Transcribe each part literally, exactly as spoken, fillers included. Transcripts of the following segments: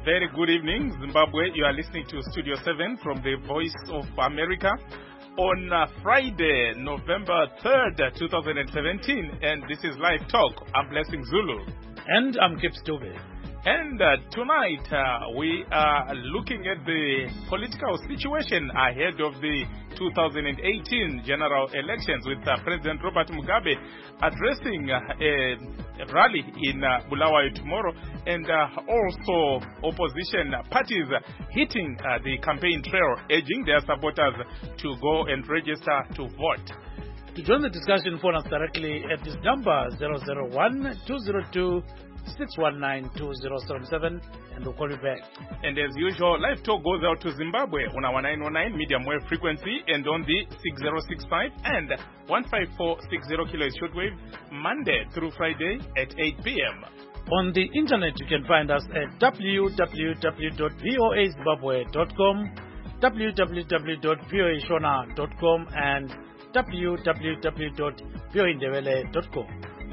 very good evening, Zimbabwe. You are listening to Studio seven from the Voice of America on uh, Friday, November third, twenty seventeen. And this is Live Talk. I'm Blessing Zulu. And I'm Kip Stube. And uh, tonight uh, we are looking at the political situation ahead of the two thousand eighteen general elections, with uh, President Robert Mugabe addressing uh, a, a rally in uh, Bulawayo tomorrow, and uh, also opposition parties hitting uh, the campaign trail, urging their supporters to go and register to vote. To join the discussion, phone us directly at this number zero zero one, two zero two, six one nine, two zero seven seven, and we'll call you back. And as usual, Live Talk goes out to Zimbabwe on our nine oh nine medium wave frequency and on the six zero six five and one five four six zero kilohertz shortwave, Monday through Friday at eight p.m. On the internet, you can find us at w w w dot voa zimbabwe dot com, w w w dot voa shona dot com, and w w w dot voa indebele dot com.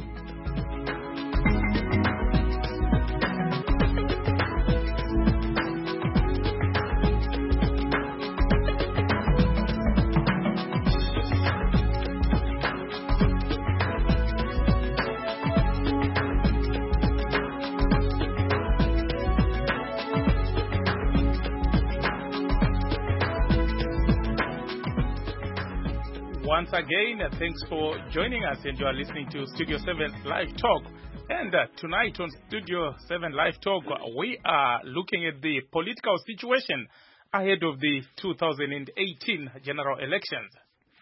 Once again, uh, thanks for joining us, and you are listening to Studio seven Live Talk. And uh, tonight on Studio seven Live Talk, uh, we are looking at the political situation ahead of the two thousand eighteen general elections.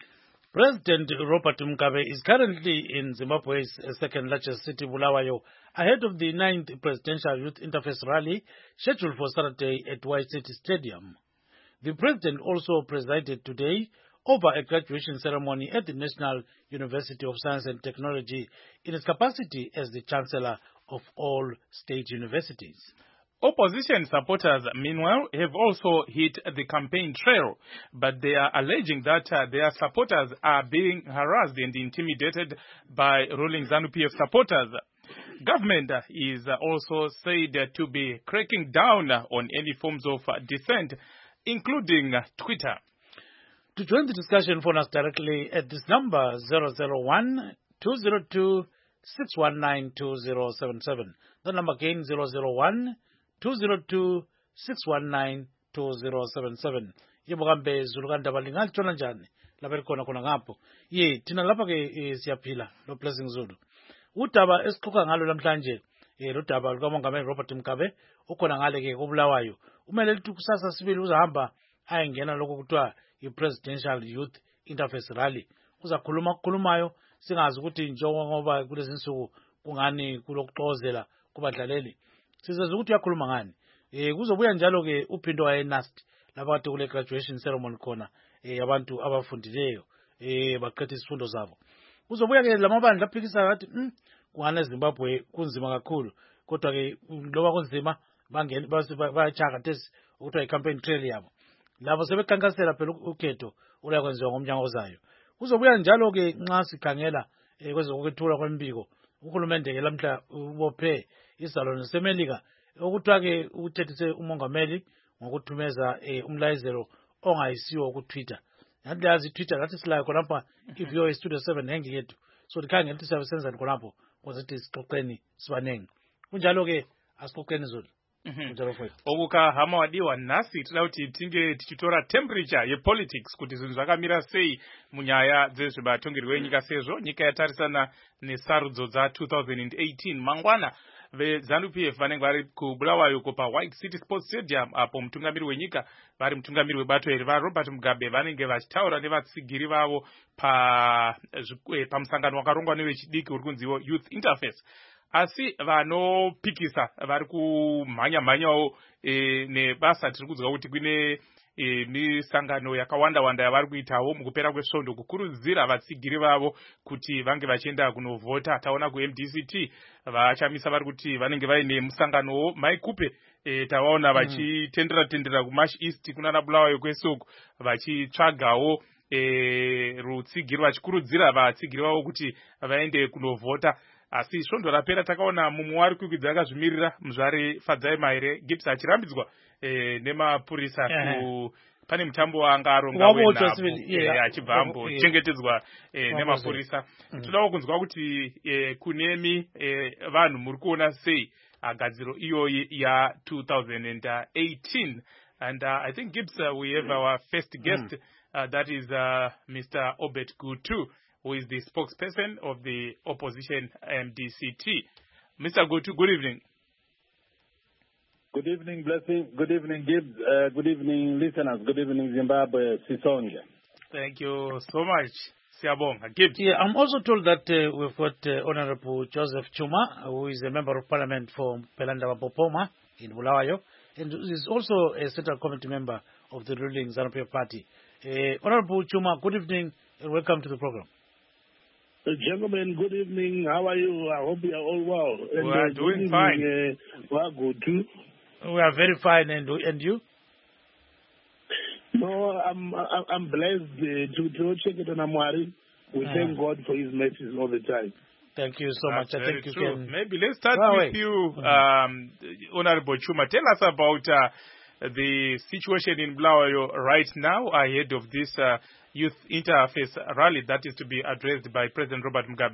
President Robert Mugabe is currently in Zimbabwe's second largest city, Bulawayo, ahead of the ninth Presidential Youth Interface Rally scheduled for Saturday at White City Stadium. The president also presided today over a graduation ceremony at the National University of Science and Technology in its capacity as the Chancellor of all state universities. Opposition supporters, meanwhile, have also hit the campaign trail, but they are alleging that uh, their supporters are being harassed and intimidated by ruling ZANU-P F supporters. Government uh, is uh, also said uh, to be cracking down uh, on any forms of uh, dissent, including uh, Twitter. To join the discussion, phone us directly at this number zero zero one, two zero two, six one nine, two zero seven seven. The number again zero zero one, two zero two, six one nine, two zero seven seven. Yebo kambe zulukanda balingali tshona njani lapha likhona khona ngapho. Ye thina lapha ke siyaphila lo Blessing Zulu. Udaba esixoxa ngalo namhlanje eh lo daba lukaMongameli Robert Mugabe ukhona ngale ke koBulawayo. Umele lithi kusasa sibili uzahamba ayengena lokho kuthiwa i-Presidential Youth Interface Rally. Uzakhuluma kukhulumayo singazi ukuthi njengoba kulezi insuku kungani kulokuxozela kubadlaleli. Sizazi ukuthi uyakhuluma ngani. Eh kuzobuya njalo ke uphinto wayenast lapha kade kule graduation ceremony khona eh abantu abafundileyo eh baqedisa isifundo zabo. Kuzobuya ke lamabandla aphikisa ngathi hm kungani eZimbabwe kunzima kakhulu, kodwa ke loba kunzima bangena bayachaka tesi ukuthiwa i-campaign trail yabo. Labo sebekhankasela phela ukhetho oluyakwenziwa ngomnyaka ozayo. Kuzobuya njalo ke nxa sikhangela kwezokwethula kwembiko, uhulumende ke lamhla ubophe isalone semelika okuthiwa ke uthethise umongameli ngokuthumeza umlayezelo ongayisiwo ku Twitter. Nathi yazi Twitter lathi silayo khonapha i-Voa Studio seven hengi yethu. So dikhangela ukuthi siyabe senzani khonapho ukuze sithi sixoxeni sibanengi. Kunjalo ke asixoxeni Zulu. Okuka hama wadiwa nasi tida kuti tinge tichitora temperature ye politics kuti zvinhu zvakamira sei munyaya dzezvematongero nyika sezvo nyika yatarisana nesarudzo dza two thousand eighteen. Mangwana veZANU-P F vanenge vari kuBulawayo pa White City Sports Stadium, apo mutungamiri wenyika vari mutungamiri webato iri vaRobert Mugabe vanenge vachitaura nevatsigiri vavo pa pamusangano wakarongwa nevechidiki uri kunziwo Youth Interface. Asi vanopikisa vari kumhanya mhanyawo e, nebasa tiri kudzwa kuti kune e, misangano yakawanda wanda yavari kuitawo mukupera kwesvondo kukurudzira vatsigiri vavo kuti vange vachienda kunovhota. Taona ku-M D C T vachamisa vari kuti vanenge vaine musanganowo maikupe e, tavaona vachitendera tendera kuMarsh East kunana Bulawayo kwesoko vachitsvagawo e, rutsigiri vachikurudzira vatsigiri vavo kuti vaende kunovhota. asi svondo rapera takaona mumwe wari kukwidza akazvimirira muzvari Fadzai Maire Gibbs achirambidzwa eh, nemapurisa ku pane mutambo wanga aronga wenhabvu achibva ambochengetedzwa nemapurisa. Todawo kunzwa kuti kunemi vanhu muri kuona sei gadziro iyoyi ya two thousand eighteen. And uh, I think Gibbs, uh, we have our first guest, uh, that is uh, Mister Obed Gutu, who is the spokesperson of the opposition M D C T. Mister Gutu, good evening. Good evening, Blessing. Good evening, Gibbs. Uh, good evening, listeners. Good evening, Zimbabwe. Sisonja. Thank you so much, Siabonga. Gibbs. Yeah, I'm also told that uh, we've got uh, Honorable Joseph Chuma, who is a member of parliament for Pelanda Wapopoma in Bulawayo, and is also a central committee member of the ruling ZANU-P F Party. Uh, Honorable Chuma, good evening and welcome to the program. Uh, gentlemen, good evening. How are you? I hope you are all well. And, we are uh, doing fine. Uh, we are good too. We are very fine, and and you? No, I'm I'm, I'm blessed uh, to to check it on Amwari. We uh, thank God for His mercies all the time. Thank you so That's much. I think you true. can. Maybe let's start oh, with wait. you, um, Honorable Chuma. Tell us about uh, the situation in Bulawayo right now ahead of this uh, youth interface rally that is to be addressed by President Robert Mugabe.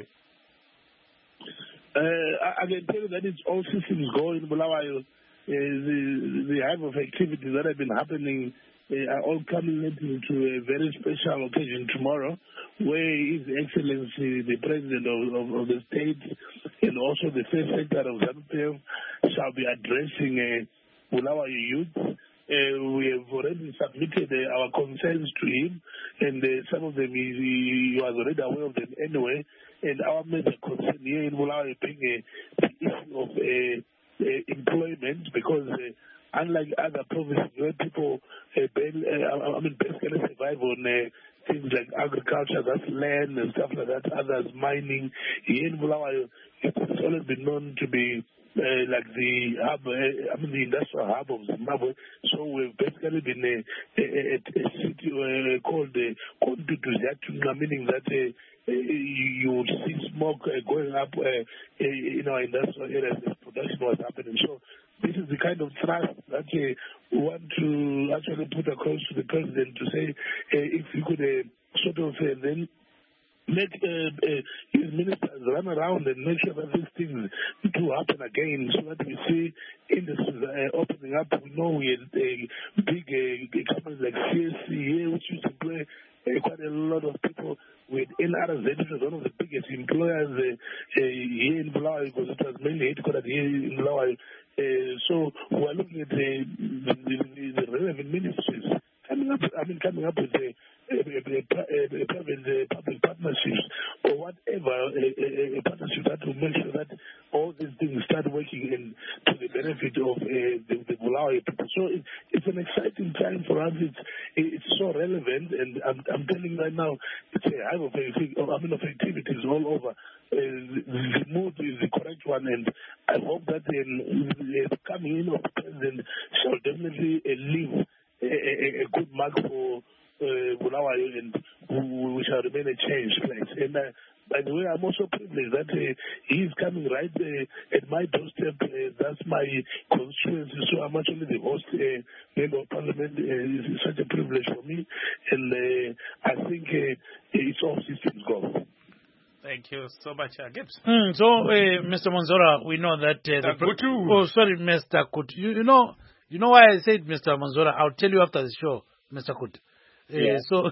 Uh, I, I can tell you that it's all systems go in Bulawayo. Uh, the, the hive of activities that have been happening uh, are all coming into a very special occasion tomorrow, where His Excellency, the President of, of, of the state, and also the first sector of ZANU-P F shall be addressing uh, Bulawayo youth. Uh, we have already submitted uh, our concerns to him, and uh, some of them he, he was already aware of them anyway. And our major concern here in Bulawayo being uh, the issue of uh, Uh, employment, because uh, unlike other provinces where people uh, ben, uh, I mean basically survive on uh, things like agriculture, that's land and stuff like that, others mining, here in Bulawayo it's always been known to be uh, like the hub, uh, I mean the industrial hub of Zimbabwe. So we've basically been a, a, a, a city uh, called uh, Kontutuziatunga, meaning that uh, Uh, you would see smoke uh, going up uh, uh, in our industrial areas as production was happening. So this is the kind of thrust that uh, we want to actually put across to the president to say uh, if you could uh, sort of uh, then make uh, uh, his ministers run around and make sure that these things do happen again, so that we see industries uh, opening up. We know we had uh, big uh, companies like C S C here, which used to play uh, quite a lot of people. With N R Z, which was one of the biggest employers uh, uh, here in Bulawayo, because it was mainly headquartered here in Bulawayo. Uh, so we are looking at the, the, the, the relevant ministries coming up. I mean, coming up with the uh, uh, private uh, public partnerships or whatever uh, uh, partnership that will make sure that all these things start working in to the benefit of uh, the, the Bulawayo people. So it, it's an exciting time for us. It's it's so relevant, and I'm, I'm telling you right now, it's a hive of, I mean, of activities all over. Uh, the, the mood is the correct one, and I hope that um, the coming in of the president shall definitely uh, leave a, a, a good mark for uh, Bulawayo, and we, we shall remain a changed place. And uh, by the way, I'm also privileged that uh, he is coming right uh, at my doorstep. Uh, that's my constituency, so I'm actually the host uh, member of parliament. Uh, it's such a privilege for me, and uh, I think uh, it's all systems go. Thank you so much, uh, Gibbs. Mm, so, uh, Mister Manzora, we know that uh, the Kutu. Oh, sorry, Mister Kut. You, you know, you know why I said Mister Manzora. I'll tell you after the show, Mister Kut. Uh, yeah. So,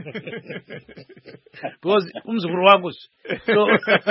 because umzukuru wangu. So,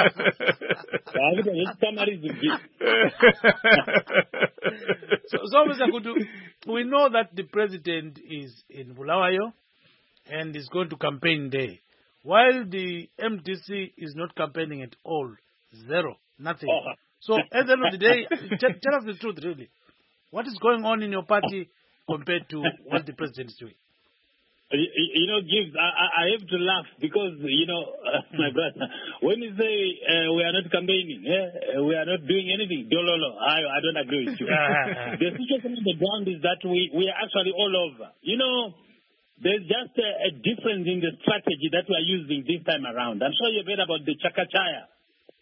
so, so Mister Kutu, we know that the president is in Bulawayo and is going to campaign there, while the M D C is not campaigning at all. Zero, nothing. Oh. So, at the end of the day, tell, tell us the truth, really. What is going on in your party compared to what the president is doing? You, you know, Gibbs, I, I have to laugh because, you know, uh, my brother, when you say uh, we are not campaigning, eh, we are not doing anything, Dololo, I, I don't agree with you. The situation on the ground is that we, we are actually all over. You know, there's just a, a difference in the strategy that we are using this time around. I'm sure you've heard about the Chakachaya.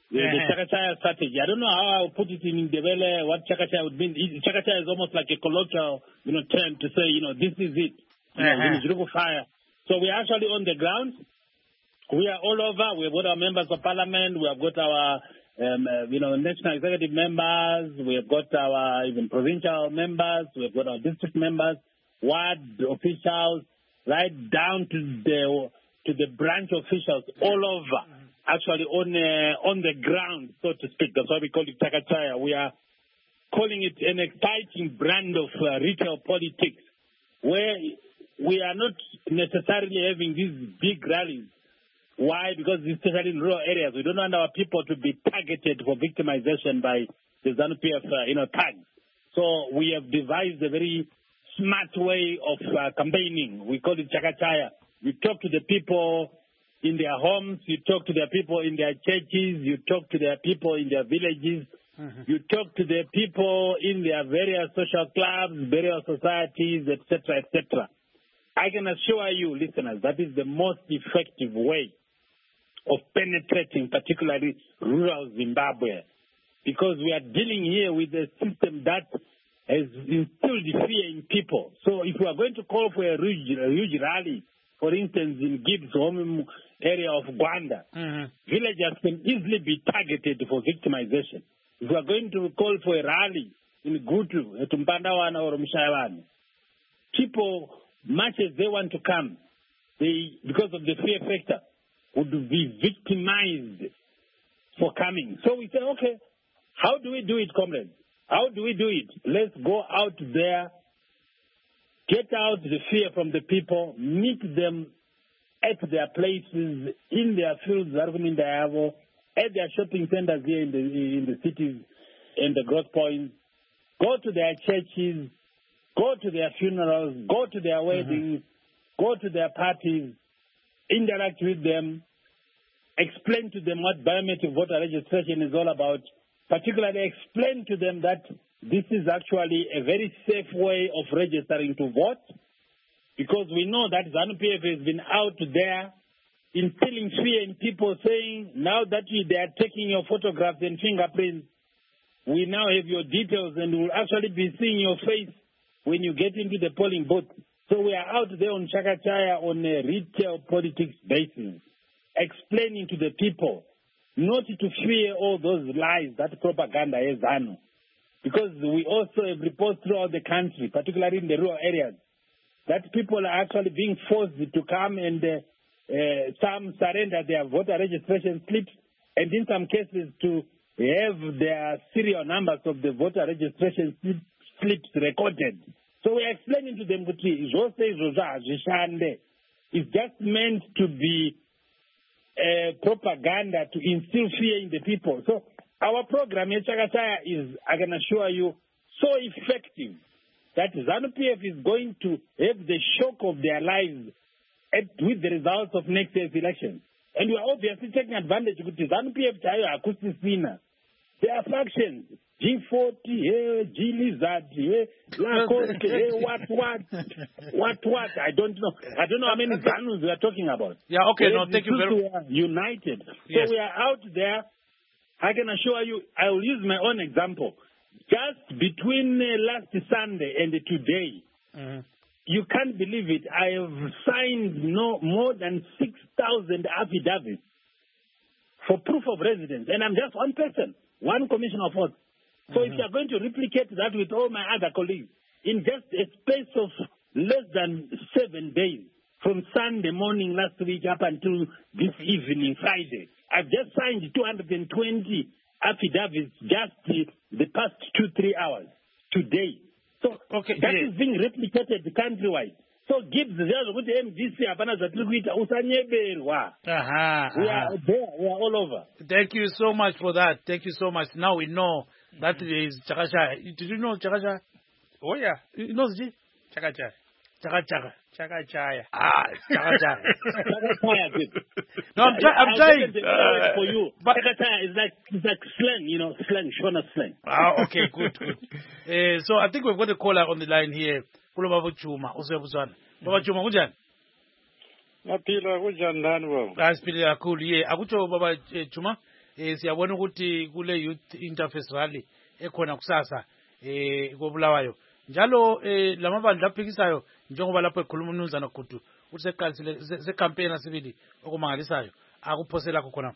the, the Chakachaya strategy. I don't know how I'll put it in Ndebele, what Chakachaya would mean. Chakachaya is almost like a colloquial, you know, term to say, you know, this is it. You uh-huh. know, fire. So we're actually on the ground. We are all over. We've got our members of parliament. We have got our, um, uh, you know, national executive members. We have got our even provincial members. We have got our district members, ward officials, right down to the to the branch officials all over, actually on uh, on the ground, so to speak. That's why we call it Chakachaya. We are calling it an exciting brand of uh, retail politics, where we are not necessarily having these big rallies. Why? Because especially in rural areas, we don't want our people to be targeted for victimization by the ZANU-P F, uh, you know, tags. So we have devised a very smart way of uh, campaigning. We call it Chakachaya. You talk to the people in their homes, you talk to their people in their churches, you talk to their people in their villages, mm-hmm. you talk to the people in their various social clubs, various societies, et cetera, et cetera. I can assure you, listeners, that is the most effective way of penetrating, particularly rural Zimbabwe, because we are dealing here with a system that has instilled fear in people. So if we are going to call for a huge, a huge rally, for instance, in Gibbs home area of Gwanda, mm-hmm. villagers can easily be targeted for victimization. If we are going to call for a rally in Gutu, Tumpandawana or Mshayawani, people, much as they want to come, they, because of the fear factor, would be victimized for coming. So we say, okay, how do we do it, comrades? How do we do it? Let's go out there, get out the fear from the people, meet them at their places, in their fields, at their shopping centers here in the, in the cities, in the growth points, go to their churches, go to their funerals, go to their weddings, mm-hmm. go to their parties, interact with them, explain to them what biometric voter registration is all about, particularly explain to them that this is actually a very safe way of registering to vote, because we know that ZANU-P F has been out there instilling fear in people, saying now that they are taking your photographs and fingerprints, we now have your details and we'll actually be seeing your face when you get into the polling booth. So we are out there on Chakachaya on a retail politics basis, explaining to the people not to fear all those lies that propaganda is ZANU. Because we also have reports throughout the country, particularly in the rural areas, that people are actually being forced to come and uh, uh, some surrender their voter registration slips, and in some cases to have their serial numbers of the voter registration slips recorded. So we are explaining to them that it's just meant to be uh, propaganda to instill fear in the people. So our program in Chakachaya is, I can assure you, so effective that ZANU-P F is going to have the shock of their lives at, with the results of next year's elections. And we are obviously taking advantage of ZANU-P F. There are factions, G forty, eh, G Lizard, eh, Lacoste, eh, what, what, what, what, I don't know. I don't know how many ZANUs we are talking about. Yeah, okay, no, thank you very much. United. Yes. So we are out there. I can assure you, I will use my own example. Just between uh, last Sunday and today, mm-hmm. you can't believe it, I have signed no more than six thousand affidavits for proof of residence. And I'm just one person, one commissioner of oath. So mm-hmm. if you're going to replicate that with all my other colleagues, in just a space of less than seven days, from Sunday morning last week up until this evening, Friday, I've just signed two hundred twenty affidavits just the, the past two, three hours today. So okay, that yeah. is being replicated countrywide. So Gibbs, with M D C, uh-huh, we are there, we are all over. Thank you so much for that. Thank you so much. Now we know that is Chakachaya. Did you know Chakachaya? Oh, yeah. You know the Chakachaya. Chakachaya. Chakachaya. Ah, Chakachaya. No, I'm, try- I'm trying. Uh, for you. But Chakachaya is like, it's like slang, you know, slang, Shona slang. Ah, okay, good, good. uh, so I think we've got a caller on the line here. Baba Chuma, Usebuzan. Baba Chuma, Ujan. Napila, Ujan, Nanwo. Aspila, cool, yeah. Agucho, Baba Chuma. eh siyabona ukuthi kule youth interface rally ekhona kusasa eh koBulawayo njalo eh lamabandla aphikisayo njengoba lapho ekhuluma uMnumzana Gudu uthi seqalisile secampaign asibili okumangalisayo akuphosela khona.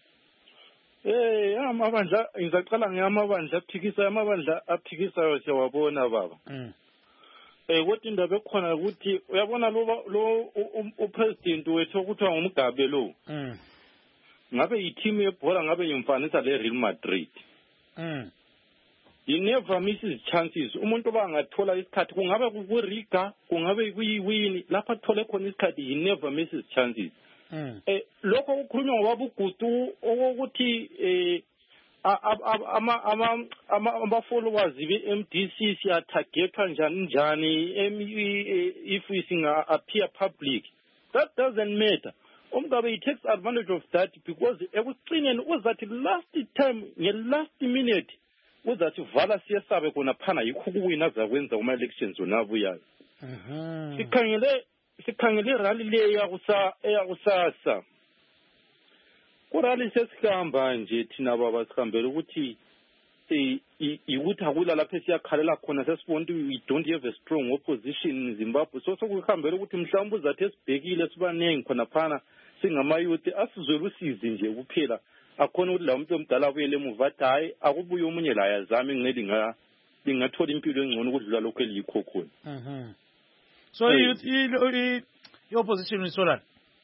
Eh amabandla ngizaqala ngamabandla aphikisayo amabandla aphikisayo siyawabona baba. Mm. Eh kodwa indaba ekhona ukuthi uyabona lo lo upresident wethu ukuthi ngumgabe lo. Mm. Ngabe i-team yebhola ngabe yimfanisa le Real Madrid. Mm. He never misses chances. Umuntu obangathola isikhathi kungabe kuRiga kungabe kuyiwini lapha athole khona isikhathi he never misses chances. Mm. Eh lokho kukhulunywa ngobaba uGutu ukuthi eh ama ama ama followers be-M D C siya targetwa njani njani if we singa appear public. That doesn't matter. Umgabe he takes advantage of that because ekucineni uzathi last time nge last minute uzathi vala siyasabe kona phana yikho kuwina zakwenza uma elections onabuyayo. Mhm. Sikhangele sikhangele rally le yakusa eyakusasa. Ku rally sesikhamba nje thina baba sikhambela ukuthi eh ukuthi akula lapha siyakhalela khona sesibona ukuthi we don't have a strong opposition in Zimbabwe so sokukhambela ukuthi mhlawumbe uzathi esibhekile sibanengi khona phana singamayuthi asizwele usizi nje kuphela akhona ukuthi la umuntu omdala abuyele emuva hayi akubuye umunye la yazami ngeli nga lingathola impilo engcono ukudlula lokho elikho khona. Mhm. So i opposition isola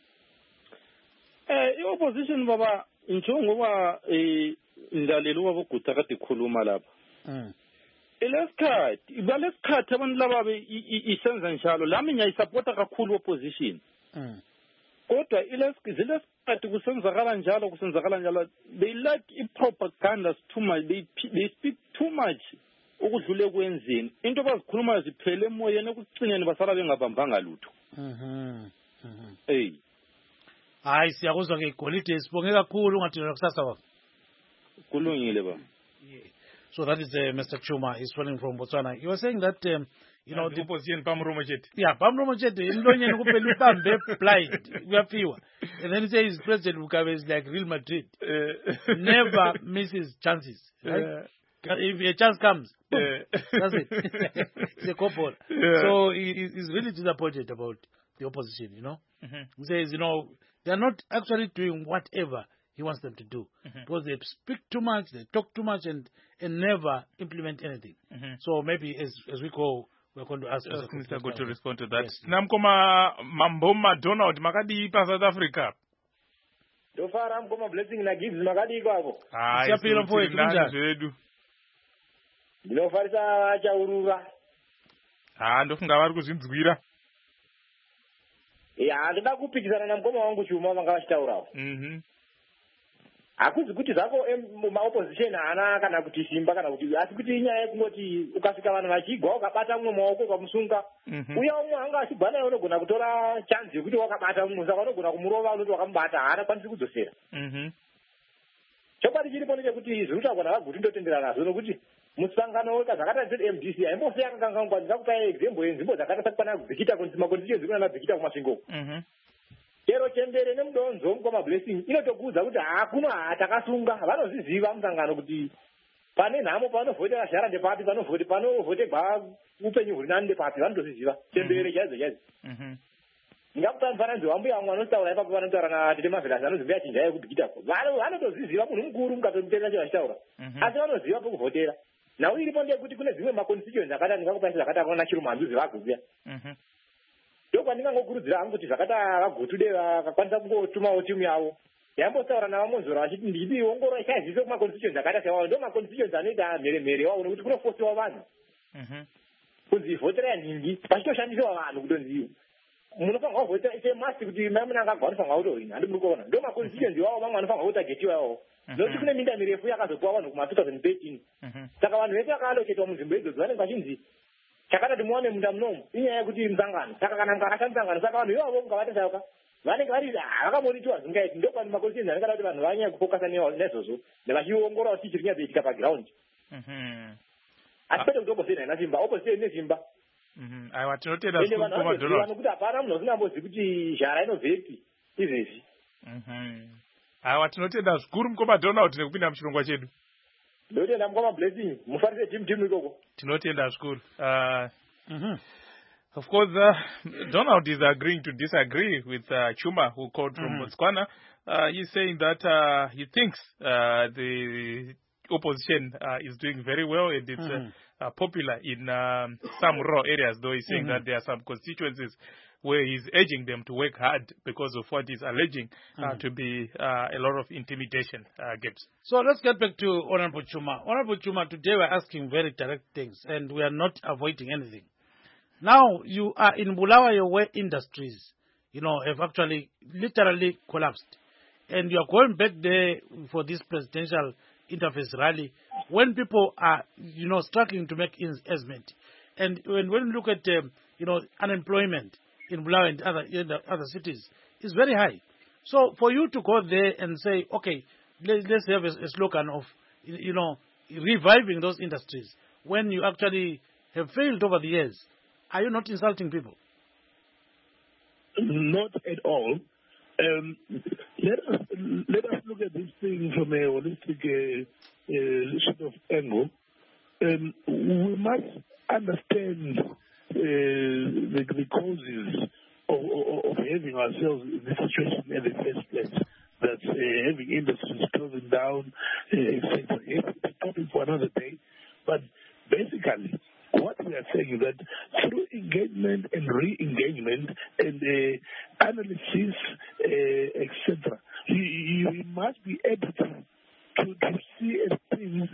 eh i opposition baba njengoba eh indalelo wabo Guta kade khuluma lapha. Mhm. Elesikhathi ibalesikhathi abantu laba isenza njalo lami ngiyayisupporta kakhulu opposition. Mhm. Kodwa ilesikhathi kusenzakala njalo kusenzakala njalo they like i-propaganda too much they, they speak too much ukudlule kwenzeni into abazikhuluma ziphele emoyeni ekucineni basala bengabambanga lutho. Mhm. Mhm. Hey hayi siyakuzwa ke igolide sibonge kakhulu ungathina kusasa baba. Kulungile baba. So that is uh, Mister Chuma is calling from Botswana. You were saying that um, you know the opposition Pamromo Jet. Yeah, Pamromo Jet imlonyeni kuphela ubambe blind uyafiwa. And then he says President Mugabe is like Real Madrid. Uh, never misses chances, right? Uh, if a chance comes, boom, uh, that's it. It's a couple. Yeah. So he, he's really disappointed about the opposition, you know. Mm-hmm. He says, you know, they're not actually doing whatever he wants them to do. Mm-hmm. Because they speak too much, they talk too much and, and never implement anything. Mm-hmm. So maybe as as we go, we're going to ask uh, Mister Good to respond to that. Yes. Namkoma Mamboma Donald Makadi pa South Africa. So far I'm going blessing na gives Makadi kwako. Ah, siyapila mfowethu kunjani? Ndinofarisa acha urura. Ah, ndofunga vari kuzvinzwira. Ya, ndida kupikisana na mkoma wangu Chuma vanga vachitaurawo. Mhm. Akuzi kuti zvako ma opposition ana kana kuti simba kana kuti asi kuti inyaya yekungoti ukasvika vanhu vachigwa ukabata mumwe maoko ukamusunga uya umwe anga achigwana unogona kutora chance yekuti wakabata mumwe saka unogona kumurova unoti wakamubata haana kwanisi kudzosera. Mhm. Chokwadi chiripo ndechekuti zvirutaurwa navaguti ndotendera nazvo nokuti musangano weka zvakaita Z M D C haimbosi yakakangangwa ndikakupa example yenzvimbo dzakaita sakwana Bhikita makonstituency kuna Bhikita kumasvingo. Mhm. Chero chembere nemudonzo mukoma blessing inotokudza kuti hakuno hatakasunga vanozviziva musangano kuti pane nhamo panovhotera zhara ndepapi panovhote panovhotegwa upenyu huri nani ndepapi vanotozviziva chembere chaidzo chaidzo. Mhm. Ndingakupa mufananidzo wambuya vamwe vanotaura ipapo vanotaura na Tete Mavhela anozimbuya chinja yekubhikita vanotozviziva munhu mukuru mukatomuteerera chevachitaura asi vanoziva pokuvhotera. Now iripo ndekuti kune dzimwe maconstituency akata ndingakupa zvakata vana Chirumanzuzi vaguya. Mhm. Ndokwa ndingangokurudzira hangu kuti zvakata vagutude vakakwanisa kungotumawo timu yavo yambotaura navamonzora vachiti ndidi ongoro ichaziso kumaconstituency akata sewawo ndo maconstituency anoita mheremhere wawo nokuti kunofosiwa vanhu kunzi vhotera yaningi vachitoshandisewa vanhu kutonzi munofanirwa kuvhotera semasi kuti mai munangagwa anofanirwa kutohina handi muri kuona ndo maconstituency wavo vamwe anofanirwa kutagetiwa iwavo nokuti kune minda mirefu yakazopuwa vanhu kuma two thousand thirteen saka vanhu vese vakaaloketwa munzvimbo idzodzo vanenge vachinzi chakatati muone munda munomu inyaya yekuti musangano saka kana mukakasha musangano saka vanhu ivavo mukavatasauka vanenge vari vakamonitorwa zvingaiti ndokwani makonstituency anenge ada kuti vanhu vanyanya kufokasa nezvozvo nevachiongorora kuti chiri kunyatsoitika pagiraundi asi kwete kuti opposition haina simba opposition ine simba aiwa tinotenda nokuti hapana munhu usingambozivi kuti zhara inobvepi izvezvi Hawa tinotenda zvikuru mukoma Donald nekupinda muchirongwa chedu. Ndotenda mukoma Blessing mufarise team team ikoko. Tinotenda zvikuru. Uh, Mm-hmm. Of course, uh, Donald is agreeing to disagree with uh, Chuma, who called from Mm-hmm. Botswana. Uh, he's saying that uh, he thinks uh, the opposition uh, is doing very well and it's Mm-hmm. uh, uh, popular in um, some rural areas, though he's saying Mm-hmm. that there are some constituencies where he's urging them to work hard because of what he's alleging uh, Mm-hmm. to be uh, a lot of intimidation uh, gaps. So let's get back to Honorable Chuma. Honorable Chuma, today we're asking very direct things and we are not avoiding anything. Now you are in Bulawayo where industries, you know, have actually literally collapsed. And you are going back there for this presidential interface rally when people are, you know, struggling to make ends meet. And when, when you look at, um, you know, unemployment in Bulawayo and other, in the other cities, it's very high. So for you to go there and say, okay, let, let's have a, a slogan of, you know, reviving those industries when you actually have failed over the years, are you not insulting people? Not at all. Um, let us let us look at this thing from a holistic uh, uh, sort of angle. Um, we must understand uh, the, the causes of, of, of having ourselves in this situation in the first place. That uh, having industries closing down, uh, et cetera. It's a topic for another day. But basically, what we are saying is that through engagement and re-engagement and uh, analysis, uh, et cetera, you, you must be able to, to, to see things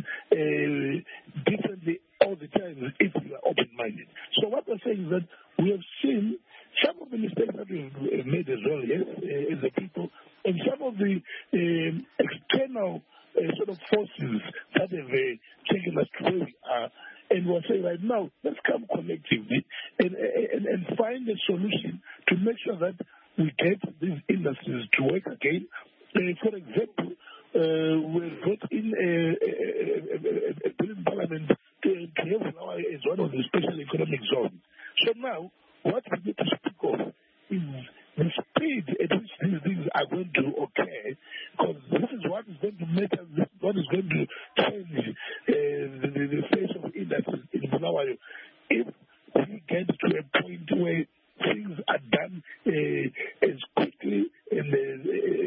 uh, differently all the time if you are open-minded. So what we're saying is that we have seen some of the mistakes that we've made as well, yes, uh, as a people, and some of the um, external uh, sort of forces that have uh, taken us to where we are. And we're saying right now, let's come collectively and, and, and find a solution to make sure that we get these industries to work again. Uh, for example, uh, we've got in a, a, a, a bill in Parliament to, to have Malawi as one of the special economic zones. So now, what we need to speak of is the speed at which these things are going to occur, because this is what is going to matter, this is what is going to change uh, the, the face of industry in Bulawayo. If we get to a point where things are done uh, as quickly and as,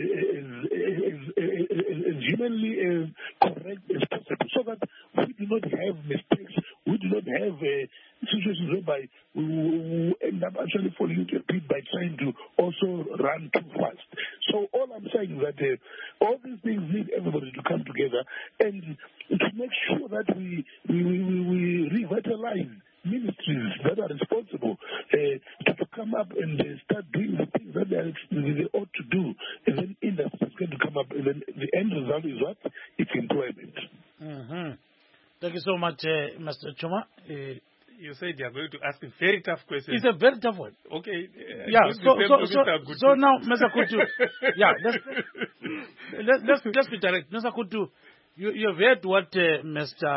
as, as, as, as humanly uh, correct as possible, so that we do not have mistakes, we do not have uh, situations whereby we will end up actually falling into a pit by trying to also run too fast. So all I'm saying is that uh, all these things need everybody to come together and to make sure that we we, we, we revitalize ministries that are responsible uh, to come up and uh, start doing the things that they, are, they ought to do, and then industry is going to come up, and then the end result is what? It's employment. Mm-hmm. Thank you so much, uh, Mister Chuma. Uh, You said you are going to ask a very tough question. it's a very tough one. Okay. Uh, Yeah, so so so, Mister so now, Mister Kutu, yeah, let's, let's let's let's be direct. Mister Kutu, you you have heard what uh, Mister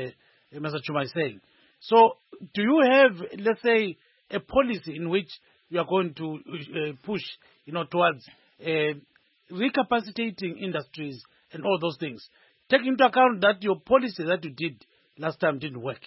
Uh, Mister Chuma is saying. So, do you have, let's say, a policy in which you are going to uh, push, you know, towards uh, recapacitating industries and all those things, taking into account that your policy that you did last time didn't work?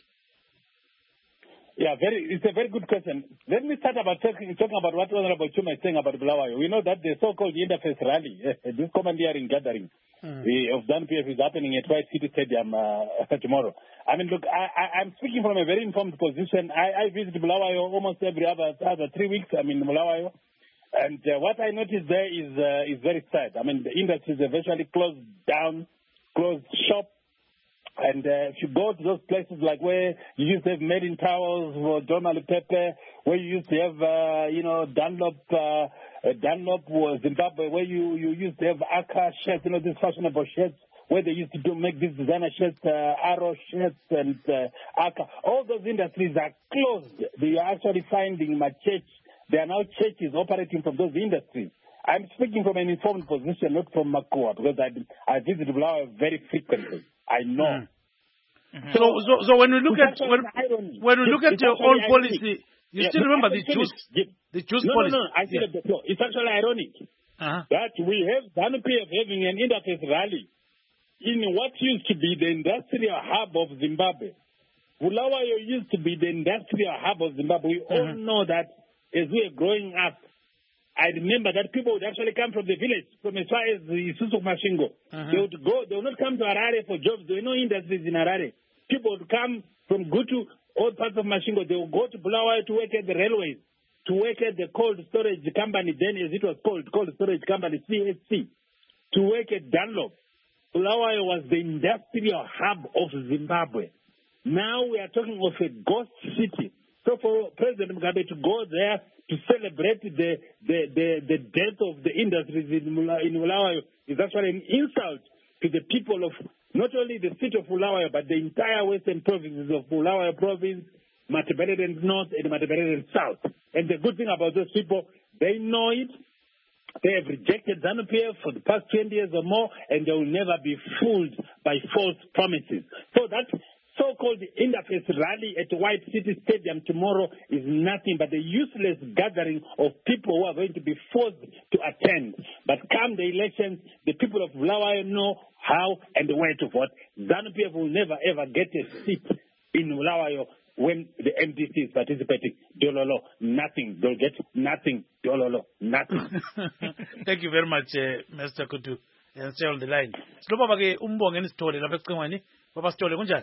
Yeah, very. It's a very good question. Let me start about talking, talking about what Honorable Chuma is saying about Bulawayo. We know that the so-called interface rally, this commandeering gathering mm. of D A N P F is happening at White City Stadium uh, tomorrow. I mean, look, I, I, I'm speaking from a very informed position. I, I visit Bulawayo almost every other, other three weeks. I'm in Bulawayo. And uh, what I noticed there is uh, is very sad. I mean, the industries have virtually closed down, closed shop. And uh, if you go to those places like where you used to have made in towels for Donald Pepe, where you used to have, uh, you know, Dunlop, uh, uh, Dunlop was Zimbabwe, where you, you used to have Aka shirts, you know, these fashionable shirts, where they used to do make these designer shirts, uh, Arrow shirts and uh, Aka. All those industries are closed. They are actually finding my church. There are now churches operating from those industries. I'm speaking from an informed position, not from Makua, because I, I visit Bulawayo very frequently. I know. Mm. Mm-hmm. So, so, so when we look at when, when we look at your own policy, you yeah, still remember the choose the choose no, policy. No, no, I said yeah. no. It's actually ironic Uh-huh. that we have ZANU-P F having an interface rally in what used to be the industrial hub of Zimbabwe. Bulawayo used to be the industrial hub of Zimbabwe. We all Mm-hmm. know that as we were growing up, I remember that people would actually come from the village, from as far as Isusu Mashingo. Mm-hmm. They would go, they would not come to Harare for jobs. There were no industries in Harare. People would come from Gutu, all parts of Mashingo. They would go to Bulawayo to work at the railways, to work at the cold storage company, then as it was called, cold storage company, C S C, to work at Dunlop. Bulawayo was the industrial hub of Zimbabwe. Now we are talking of a ghost city. So for President Mugabe to go there to celebrate the the, the, the death of the industries in, Mula, in Bulawayo is actually an insult to the people of not only the city of Bulawayo, but the entire western provinces of Bulawayo province, Matabeleland North and Matabeleland South. And the good thing about those people, they know it. They have rejected ZANU-P F for the past twenty years or more, and they will never be fooled by false promises. So that so-called interface rally at White City Stadium tomorrow is nothing but a useless gathering of people who are going to be forced to attend. But come the elections, the people of Bulawayo know how and where to vote. ZANU-P F will never ever get a seat in Bulawayo when the M D C is participating. Dololo, nothing. They'll get nothing. Dololo, nothing. Thank you very much, uh, Mister Kutu. And stay on the line. Slopa ke umbongeni Sithole lapha ecingweni. Baba Sithole kunjani?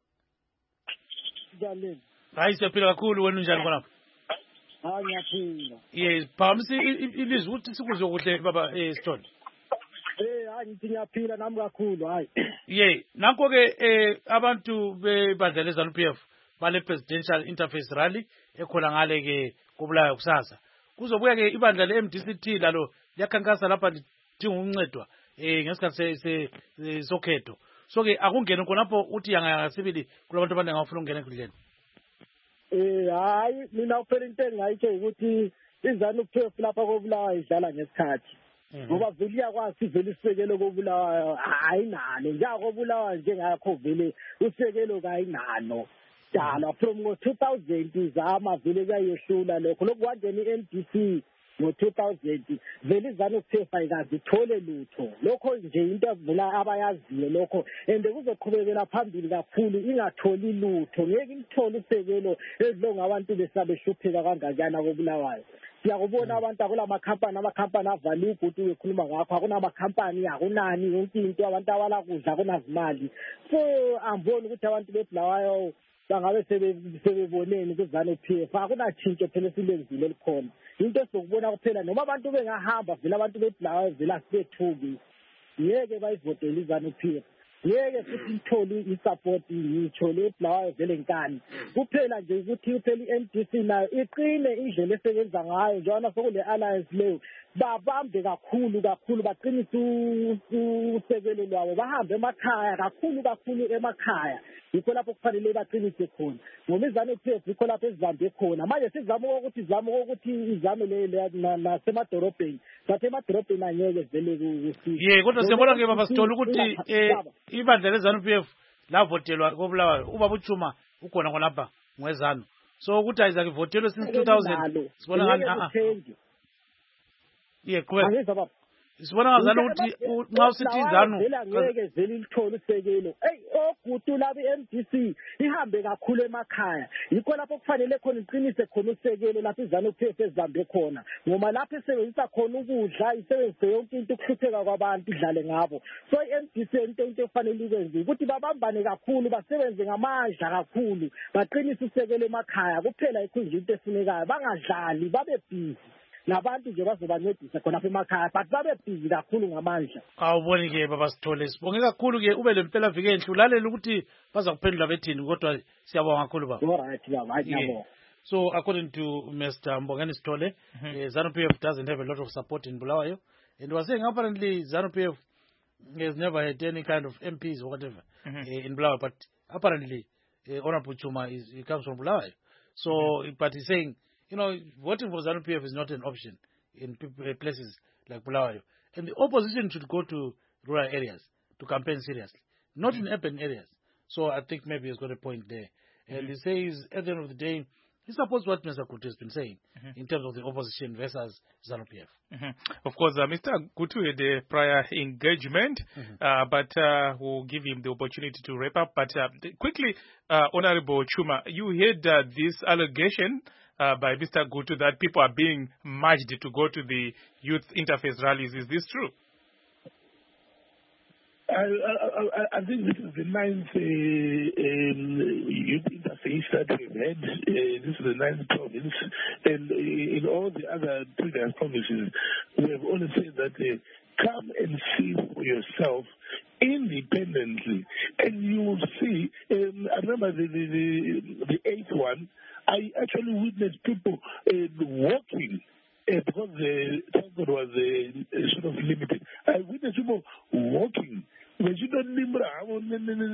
Njani? Hayi siyaphila kakhulu wena unjani khona? Hayi ngiyaphila. Yes, phamsi ilizwe ukuthi sikuzwe kuhle baba eh Sithole. Eh hayi ngithi ngiyaphila nami kakhulu hayi. Ye, nakho ke eh abantu bebandla leZANU-P F bale presidential interface rally ekhona ngale ke kubulayo kusasa. Kuzobuya ke ibandla le-M D C T lalo liyakhankasa lapha lidinga ukuncedwa eh ngesikhathi se sokhetho. So ke akungene khonapho uthi yanga sibili kulabantu abaningi abafuna ukungena ekudleni. Eh hayi mina uphela into engayitsho ukuthi iZANU-P F lapha kobulawa idlala ngesikhathi. Ngoba vele iyakwazi vele isekelo kobulawa ayinalo njengakobulawa njengakho vele usekelo kayinalo. Dala from ngo two thousand izama vele kuyayehlula lokho lokwangena i-M D C ngo two thousand vele iZANU-P F ayikazi ithole lutho lokho nje into evela abayaziyo lokho and kuzoqhubekela phambili kakhulu ingatholi lutho ngeke ilithole usekelo ezilonga abantu besabeshupheka kangakana kobulawayo. Siyakubona abantu akulama company amakhampani avale ugutu ukhuluma ngakho akunama company akunani yonke into abantu abala kudla kunazimali. So amboni ukuthi abantu bebulawayo bangabe sebeboneni kuZANU-P F akunatshintsho phela silenzile likhona. Into esokubona kuphela noma abantu bengahamba vele abantu bebulawayo vela sibethuki ngeke bayivotele iZANU-P F. Ngeke futhi ithole isupport ngitsho lebulawayo vele nkani. Kuphela nje ukuthi uphela i-M D C nayo iqine indlela esebenza ngayo njalo sokule alliance leyo babambe kakhulu kakhulu baqinise usekelo lwabo bahambe emakhaya kakhulu kakhulu emakhaya. Yikho lapho kufanele baqinise khona. Ngoba iZANU-P F yikho lapho ezibambe khona. Manje sizama ukuthi izame ukuthi izame le nasemadorobheni. Bathe emadorobheni angeke vele kusize. Ye kodwa siyabona ke baba Sithole ukuthi eh ibandla leZANU-P F lavotelwa kobulawayo ubaba uChuma ukhona khonapha ngwezanu. So ukuthi ayizake votelwe since two thousand. Sibona ngani a a. Ye qhubeka. Sibona ngazana ukuthi nxa usithi iZANU ngeke vele ilithole usekelo. Ey ogutu laba i-M D C ihambe kakhulu emakhaya. Yikho lapho kufanele khona iqinise khona usekelo lapho iZANU-P F ezibambe khona. Ngoma lapho isebenzisa khona ukudla isebenzise yonke into ukuhlupheka kwabantu idlale ngabo. So i-M D C into into efanele ikwenze ukuthi babambane kakhulu basebenze ngamandla kakhulu baqinise usekelo emakhaya kuphela ikhunje into efunekayo bangadlali babe busy. Nabantu nje bazobancedisa khona apha emakhaya but babe busy kakhulu ngamandla. Awuboni ke baba Sithole sibonge kakhulu ke ube lempela viki enhle ulalela ukuthi baza kuphendula bethini kodwa siyabonga kakhulu baba. All right baba ngiyabonga. So according to Mister Mbongeni Sithole, mm-hmm. uh, ZANU-P F doesn't have a lot of support in Bulawayo and was saying apparently ZANU-P F has never had any kind of M Ps or whatever mm-hmm. uh, in Bulawayo, but apparently uh, Honorable Chuma is he comes from Bulawayo. So mm-hmm. but he's saying you know, voting for ZANU-P F is not an option in places like Bulawayo. And the opposition should go to rural areas to campaign seriously, not mm-hmm. in urban areas. So I think maybe he's got a point there. Mm-hmm. And he says, at the end of the day, He supports what Mister Gutu has been saying mm-hmm. in terms of the opposition versus ZANU-P F. Mm-hmm. Of course, uh, Mister Gutu had a prior engagement, mm-hmm. uh, but uh, we'll give him the opportunity to wrap up. But uh, quickly, uh, Honorable Chuma, you heard uh, this allegation uh, by Mister Gutu that people are being merged to go to the youth interface rallies. Is this true? I, I, I think this is the ninth uh, um, youth interface that we've had. Uh, this is the ninth province. And uh, in all the other previous provinces, we have only said that uh, come and see for yourself independently. And you will see, um, I remember the, the, the, the eighth one, I actually witnessed people uh, walking. Uh, because the transport was uh, sort of limited. I witnessed people walking. There was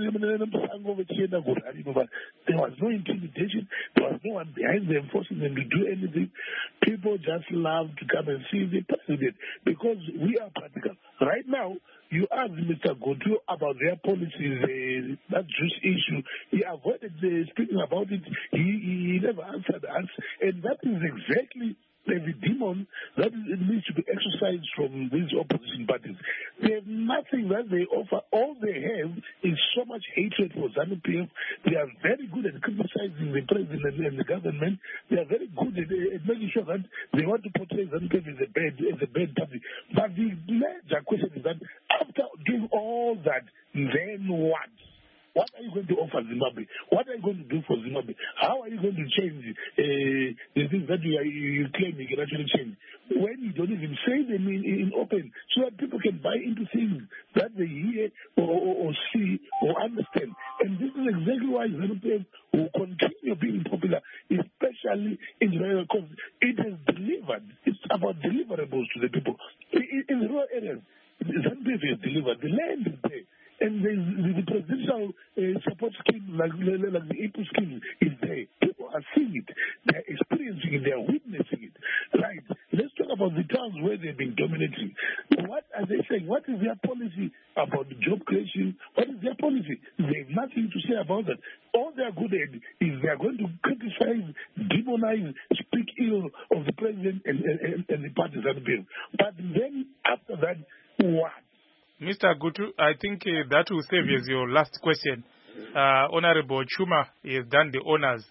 no intimidation. There was no one behind them forcing them to do anything. People just love to come and see the president because we are practical. Right now, you asked Mister Gutu about their policies, uh, that Jewish issue. He avoided uh, speaking about it. He, he never answered us. And that is exactly the demon that needs to be exercised from these opposition parties. They have nothing that they offer. All they have is so much hatred for ZANU-P F. They are very good at criticizing the president and the government. They are very good at, at making sure that they want to portray ZANU-P F as a bad, as a bad party. But the major question is that after doing all that, then what? What are you going to offer Zimbabwe? What are you going to do for Zimbabwe? How are you going to change uh, the things that you, are, you claim you can actually change? When you don't even say them in, in open, so that people can buy into things that they hear or, or, or see or understand. And this is exactly why ZANU-P F will continue being popular, especially in rural, because it has delivered. It's about deliverables to the people. In, in rural areas, ZANU-P F has delivered. The land is there. And the, the, the presidential uh, support scheme, like, like the I P U scheme, is there. People are seeing it. They're experiencing it. They're witnessing it. Right. Let's talk about the towns where they've been dominating. What are they saying? What is their policy about the job creation? What is their policy? They have nothing to say about that. All they are good at is they are going to criticize, demonize, speak ill of the president and, and, and the parties that bill. But then, after that, what? Mister Gutu, I think uh, that will serve as your last question. Uh, Honorable Chuma has done the honors.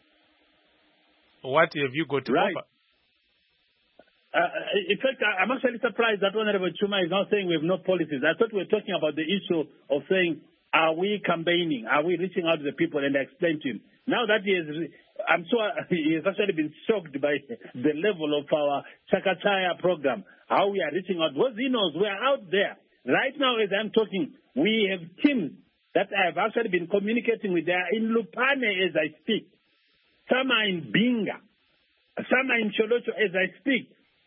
What have you got to right. offer? Uh, in fact, I'm actually surprised that Honorable Chuma is now saying we have no policies. I thought we were talking about the issue of saying, are we campaigning? Are we reaching out to the people? And I explained to him. Now that he has, I'm sure he has actually been shocked by the level of our Chakachaya program, how we are reaching out. What he knows, we are out there. Right now, as I'm talking, we have teams that I have actually been communicating with. They are in Lupane as I speak. Some are in Binga. Some are in Cholocho as I speak.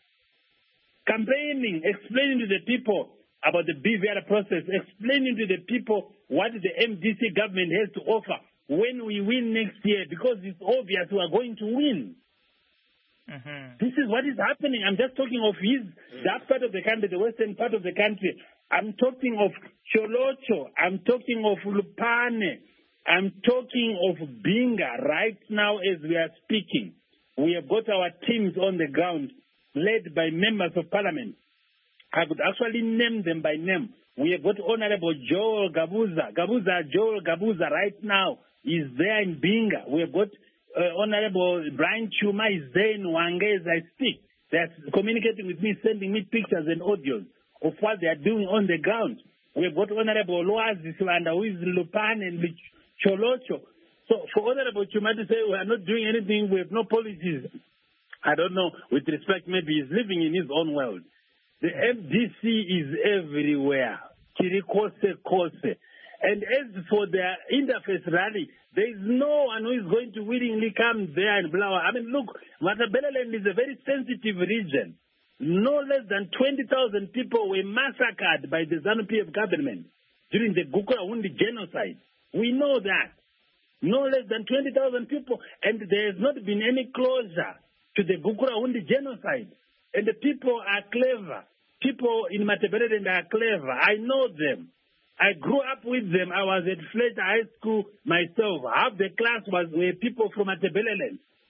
Campaigning, explaining to the people about the B V R process, explaining to the people what the M D C government has to offer when we win next year, because it's obvious we are going to win. Mm-hmm. This is what is happening. I'm just talking of his, that part of the country, the western part of the country. I'm talking of Cholocho. I'm talking of Lupane. I'm talking of Binga right now as we are speaking. We have got our teams on the ground led by members of parliament. I could actually name them by name. We have got Honorable Joel Gabuza. Gabuza, Joel Gabuza right now is there in Binga. We have got uh, Honorable Brian Chuma is there in Wange as I speak. They're communicating with me, sending me pictures and audios of what they are doing on the ground. We have got Honorable Loazi Silanda, who is Lupan and Cholocho. So for Honorable Chuma to say we are not doing anything, we have no policies, I don't know, with respect, maybe he's living in his own world. The M D C is everywhere. Kirikose Kose. And as for the interface rally, there is no one who is going to willingly come there and blow. I mean, look, Matabeleland is a very sensitive region. No less than twenty thousand people were massacred by the ZANU-P F government during the Gukurahundi genocide. We know that. No less than twenty thousand people, and there has not been any closure to the Gukurahundi genocide. And the people are clever. People in Matabeleland are clever. I know them. I grew up with them. I was at Fletcher High School myself. Half the class was were people from Matabeleland.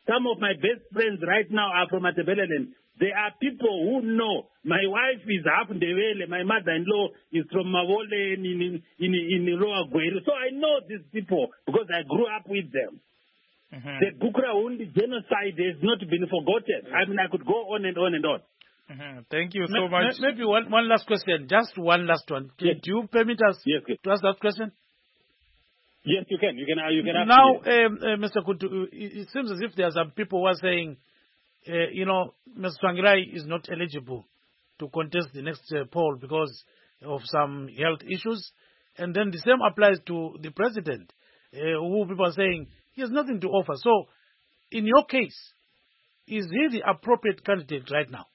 some of my best friends right now are from Matabeleland. There are people who know. My wife is half Ndebele. My mother-in-law is from Mawole in, in, in, in Lower Gweru. So I know these people because I grew up with them. Mm-hmm. The Bukrahundi genocide has not been forgotten. I mean, I could go on and on and on. Mm-hmm. Thank you so much. Maybe one, one last question. Just one last one. Yes. Do you permit us yes, yes. to ask that question? Yes, you can. You can. You can ask now, um, uh, Mister Kutu, it seems as if there are some people who are saying, uh, you know, Mister Tsvangirai is not eligible to contest the next uh, poll because of some health issues. And then the same applies to the president, uh, who people are saying he has nothing to offer. So, in your case, is he the appropriate candidate right now?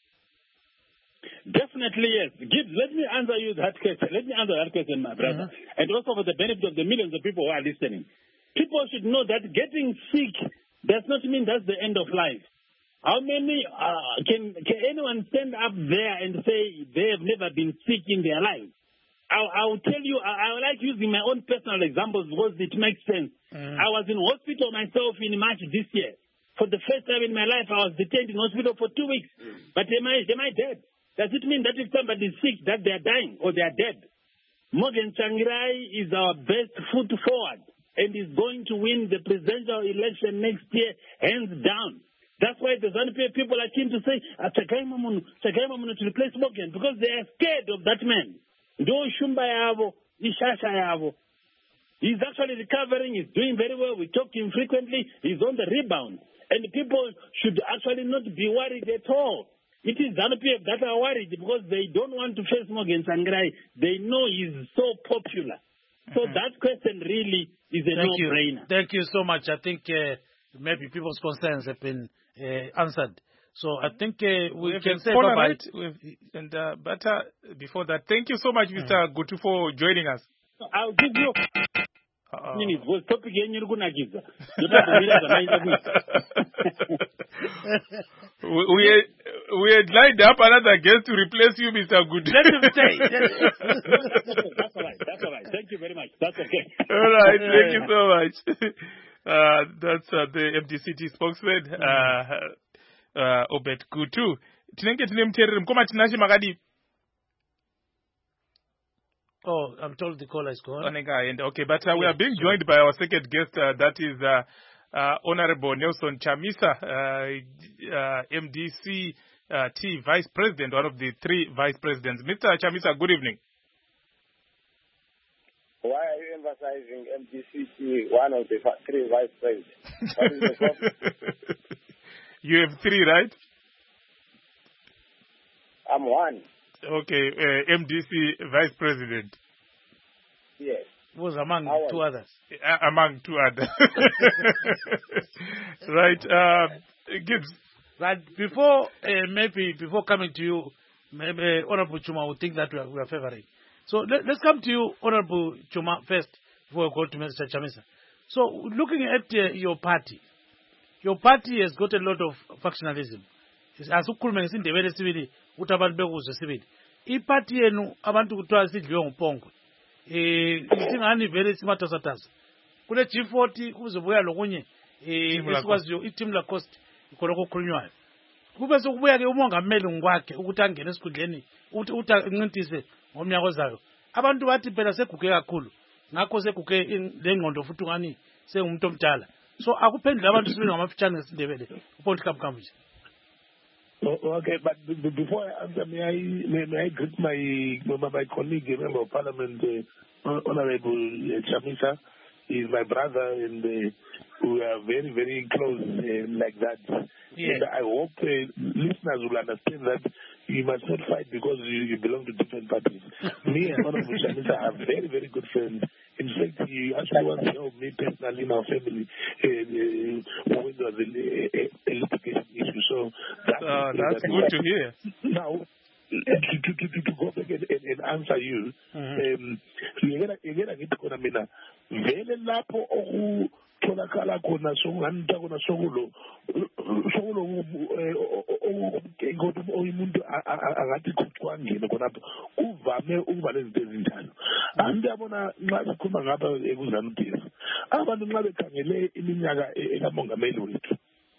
Definitely, yes. Gibbs, let me answer you that question. Let me answer that question, my brother. Mm-hmm. And also for the benefit of the millions of people who are listening. People should know that getting sick does not mean that's the end of life. How many, uh, can, can anyone stand up there and say they have never been sick in their life? I'll, I'll tell you, I, I like using my own personal examples because it makes sense. Mm-hmm. I was in hospital myself in March this year. For the first time in my life, I was detained in hospital for two weeks. Mm-hmm. But am I, am I dead? Does it mean that if somebody is sick, that they are dying or they are dead? Morgan Tsvangirai is our best foot forward and is going to win the presidential election next year, hands down. That's why the ZANU-P F people are keen to say, Tsvangirai Mamunu, Tsvangirai Mamunu to replace Morgan, because they are scared of that man. Do Shumba Yavo, Ishasha Yavo. He's actually recovering, he's doing very well. We talk to him frequently, he's on the rebound. And people should actually not be worried at all. It is ZANU-P F that are worried because they don't want to face Morgan Tsvangirai. They know he's so popular. So mm-hmm. that question really is a Thank no-brainer. You. Thank you so much. I think uh, maybe people's concerns have been uh, answered. So I think uh, we, we can say bye-bye. Right. And, uh, but uh, before that, thank you so much, Mister Mm-hmm. Gutu, for joining us. I'll give you... Uh-oh. Minutes. Was topic we had we had lined up another guest to replace you, Mister Good. Let him stay. That's all right. That's all right. Thank you very much. That's okay. All right. Thank you so much. Uh, that's uh, the M D C T spokesman, uh, uh, Obed Gutu. Tinenge tinemterere mkoma tinashi makadi. Oh, I'm told the caller is gone. Okay, but uh, we are being joined by our second guest, uh, that is uh, uh, Honorable Nelson Chamisa, uh, uh, M D C uh, T Vice President, one of the three Vice Presidents. Mister Chamisa, good evening. Why are you emphasizing M D C T, one of the three Vice Presidents? What is the problem? You have three, right? I'm one. Okay, uh, M D C Vice President. Yes. Was among How two others. Uh, among two others. Right. Uh, Gibbs. But before, uh, maybe before coming to you, maybe Honorable Chuma would think that we are, we are favoring. So let, let's come to you, Honorable Chuma, first, before we go to Mister Chamisa. So looking at uh, your party, your party has got a lot of factionalism. As ukhuluma ngesindebele sibili uthi abantu bekuzwe sibili iparty yenu abantu kuthiwa sidliwe ngupongwe eh isingani vele simatasatasa kule G forty kuzobuya lokunye eh esikwaziyo iteam la cost ikhonoko okhulunywayo kube sokubuya ke umongameli ngokwakhe ukuthi angene esikhundleni uthi uthi ancintise ngomnyaka ozayo abantu bathi phela seguge kakhulu ngakho seguge lengqondo futhi ngani sengumuntu omdala so akuphendula abantu sibili ngamafitshane ngesindebele uPaul Kamkambu. Oh, okay, but b- b- before I answer, may I, may, may I greet my, my, my colleague, Member of Parliament, uh, Honorable uh, Chamisa. He is my brother, and uh, we are very, very close uh, like that. Yeah. And I hope uh, listeners will understand that you must not fight because you, you belong to different parties. Me and Honorable Chamisa are very, very good friends. In fact, he actually wants to help me personally in our family uh, uh, when there was a, a, a litigation issue. So that, uh, that's that good to hear. Now, to, to, to, to go back and, and, and answer you, ngena ngithi khona mina vele lapho okutholakala khona sokungani khona sokulo sokulo ngokuthi umuntu angathi kucwangile khonapho kuvame ukuba lezinto ezinjalo. Angiyabona nxa sikhuluma ngapha ekuzana uPhisi abantu nxa bekhangele iminyaka ekamongameli wethu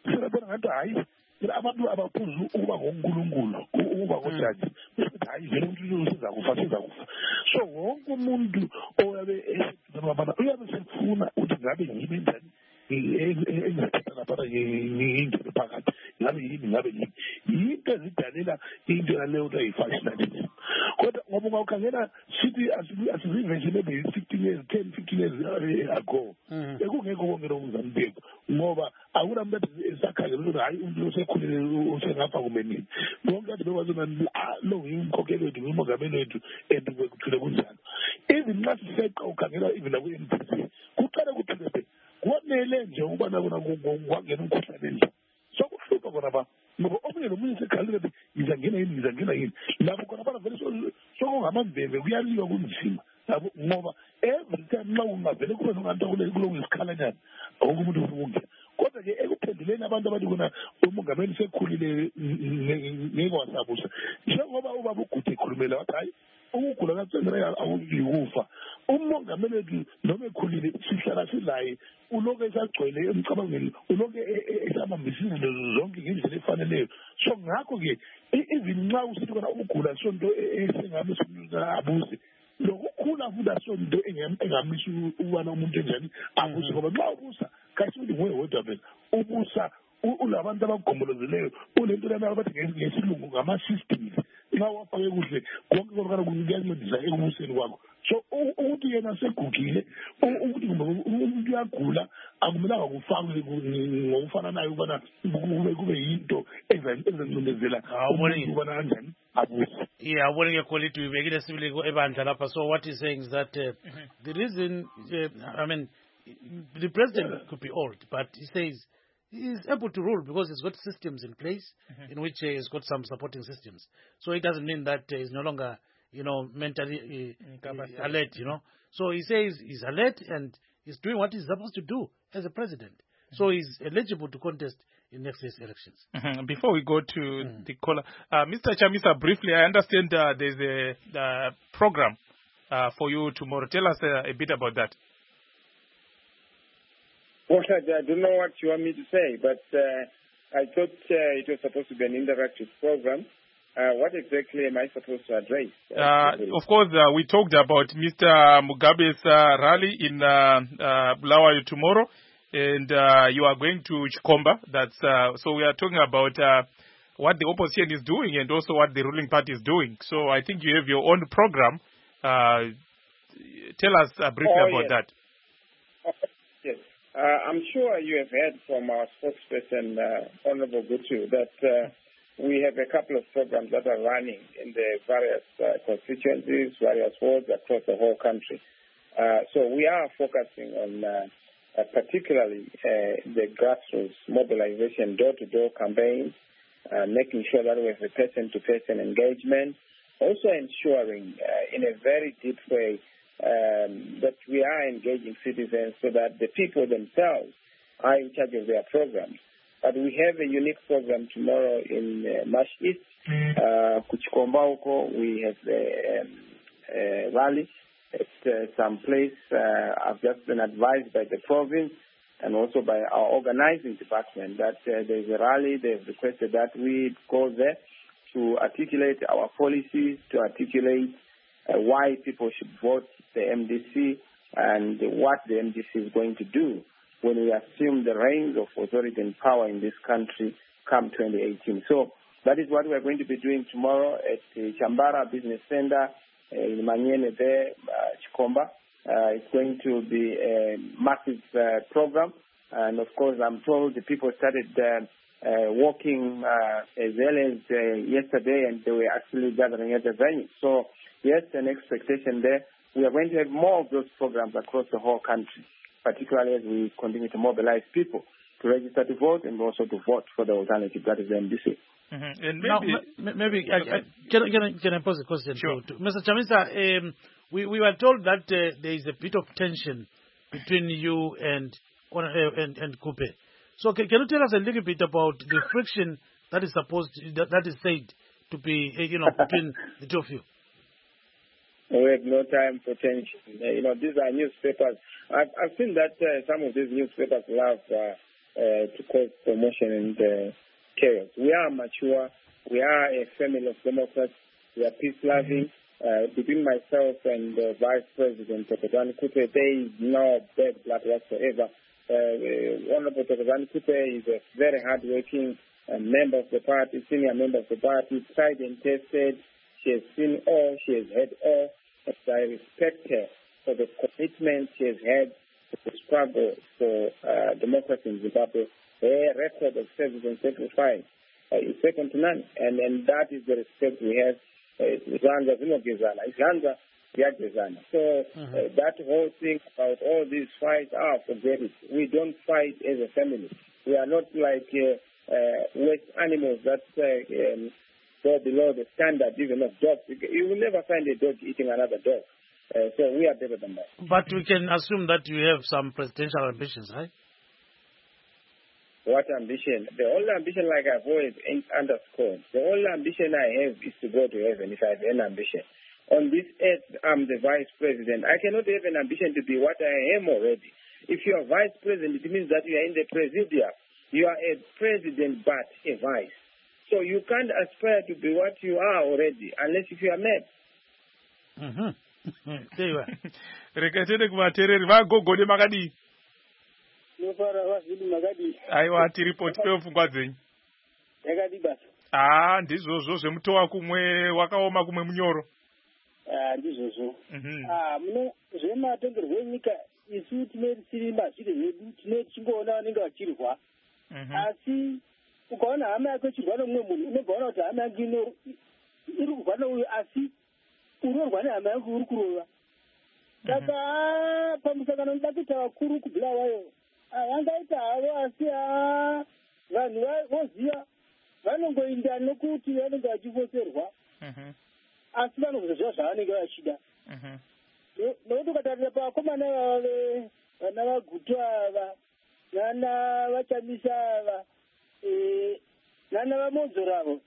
ngathi hayi abantu abaphuzu ukuba ngonkulunkulu ukuba ngojaji besithi hayi vele umuntu siza kufa siza kufa. So wonke umuntu oyabe eseabana uyabe sefuna ukuthi ngabe yini enjani engizathatha lapha ngingene phakathi ngabe yini ngabe yini yinto ezidalela into yaleyo nto yi-functionalism. Kodwa ngoba ungawukhangela sithi asiziveshe maybe fifteen years ten fifteen years ago bekungekho konke lokhu Mzansi ngoba akuna muntu esakhangela ukuthi hayi umuntu osekhulile usengapha kume nini bonke kade bekwazi lo ngiyimkhokheli wethu ngumongameli wethu and kuthule kunjalo. Even nxa siseqa ukhangela even nakwi-M D C kuqale kuthule kwamele nje ukuba nakona kwangena umkhuhlane endlini sokuhlupha kona ba ngoba omunye nomunye sekhalile ukuthi ngizangena yini ngizangena yini lapho khona bana vele sokungamamvemve kuyaliwa kunzima labo ngoba every time nxa ungavele kube nonganto kuloku isikhalanyana wonke umuntu ufuna ukungena. Kodwa ke ekuphenduleni abantu abathi khona umongameli sekhulile ngeke wasabusa njengoba ubaba uGuti ekhulumela wathi hayi ukugula kaCentral awuyikufa. Umongameli wethu noma ekhulile sihlala silaye uloke esagcwele emcabangweni uloke esabambisa izinto zonke ngendlela efaneleyo. So ngakho ke even nxa usithi khona ukugula sonto esengami simuka abuse lokukhula futhi asonto engamisa ubana umuntu enjani abuse ngoba nxa ubusa kasithi nguwe wedwa phela ubusa ulabantu abagombolozeleyo unento lana abathi ngesilungu ngama-systems nxa wafake kuhle konke konakana kuyancedisa ekubuseni kwakho. So ukuthi yena segugile ukuthi umuntu uyagula akumelanga kufakwe ngokufana nayo ukubana kube yinto ezancindezela umuntu ubana kanjani abuse. Yeah, awubone ke Kholiti uyibekile sibili ebandla lapha. So what he's saying is that uh, the reason uh, I mean the president could be old, but he says he's able to rule because he's got systems in place mm-hmm. in which uh, he's got some supporting systems. So it doesn't mean that uh, he's no longer, you know, mentally uh, uh, alert, you know. So he says he's alert and he's doing what he's supposed to do as a president. Mm-hmm. So he's eligible to contest in next year's elections. Mm-hmm. Before we go to mm-hmm. the caller, uh, Mister Chamisa, briefly, I understand uh, there's a uh, program uh, for you tomorrow. Tell us uh, a bit about that. Well, I don't know what you want me to say, but uh, I thought uh, it was supposed to be an interactive program. Uh, what exactly am I supposed to address? Uh, of course, uh, we talked about Mister Mugabe's uh, rally in uh, uh, Bulawayo tomorrow, and uh, you are going to Chikomba. That's uh, so we are talking about uh, what the opposition is doing and also what the ruling party is doing. So I think you have your own program. Uh, tell us uh, briefly oh, about yes. that. Oh, yes. Uh, I'm sure you have heard from our spokesperson, uh, Honorable Gutu, that uh, we have a couple of programs that are running in the various uh, constituencies, various wards across the whole country. Uh, so we are focusing on uh, uh, particularly uh, the grassroots mobilization, door-to-door campaigns, uh, making sure that we have a person-to-person engagement, also ensuring uh, in a very deep way Um, that we are engaging citizens so that the people themselves are in charge of their programs. But we have a unique program tomorrow in uh, Mash East, uh, Kuchikomba huko. We have a, um, a rally at uh, some place. Uh, I've just been advised by the province and also by our organizing department that uh, there's a rally. They've requested that we go there to articulate our policies, to articulate Uh, why people should vote the M D C and what the M D C is going to do when we assume the reins of authority and power in this country come twenty eighteen. So that is what we are going to be doing tomorrow at the Chambara Business Center uh, in Manyene there, uh, Chikomba. Uh, it's going to be a massive uh, program. And of course, I'm told the people started uh, uh, walking uh, as early as uh, yesterday, and they were actually gathering at the venue. So yes, an expectation there. We are going to have more of those programs across the whole country, particularly as we continue to mobilize people to register to vote and also to vote for the alternative, that is the M D C. Mm-hmm. And maybe, now, maybe I, I, can, I, can, I, can I pose a question sure. to, to Mister Chamisa? Um, we, we were told that uh, there is a bit of tension between you and uh, and, and Kupe. So can, can you tell us a little bit about the friction that is supposed to, that, that is said to be, uh, you know, between the two of you? We have no time for tension. Uh, you know, these are newspapers. I've, I've seen that uh, some of these newspapers love uh, uh, to cause commotion and uh, chaos. We are mature. We are a family of Democrats. We are peace-loving. Uh, between myself and uh, Vice President Thokozani Kupe, there is no bad blood whatsoever. Uh, uh, Honorable Thokozani Kupe is a very hard-working uh, member of the party, senior member of the party, tried and tested. She has seen all. She has had all. And I respect her for the commitment she has had to the struggle for uh, democracy in Zimbabwe. Her record of service and sacrifice uh, is second to none, and, and that is the respect we have. Zandla zinogezana, izandla ziyagezana. So uh, that whole thing about all these fights, ah, forget it. We don't fight as a family. We are not like uh, uh, waste animals that uh, um, go below the standard even of dogs. You will never find a dog eating another dog. Uh, so we are better than that. But we can assume that you have some presidential ambitions, right? What ambition? The only ambition, like I've always underscored, the only ambition I have is to go to heaven if I have an ambition. On this earth, I'm the vice president. I cannot have an ambition to be what I am already. If you are vice president, it means that you are in the presidium. You are a president, but a vice. So you can't aspire to be what you are already, unless if you are mad. Mm-hmm. There you are. Rekatede kumatereri vagogode makadi. Aiwa tiripoti pefungwa dzenyu. Yakadi basa. Ah, ndizvozvo zvemutowa kumwe wakaoma kumwe munyoro. Ah, ndizvozvo. Mhm. Ah, muno zvematongerwo enyika isu tinesiri mazviri hedu tine chingoona vanenge vachirwa. Mhm. Asi ukaona hama yako chirwa nomumwe munhu unogaona kuti hama yangu ino iri kurwa nouyu asi unorwa nehama yangu uri kurova. Saka pamusangano ndoda kuita vakuru kubvira wayo. Vangaita havo asi vanhu voziva vanongoinda nokuti vanenge vachifoserwa asi vanozoziva zvavanenge vachida. Nokuti ukatarira pavakomana vava vana vagutu ava nana vachamisa ava nana vamonzoravo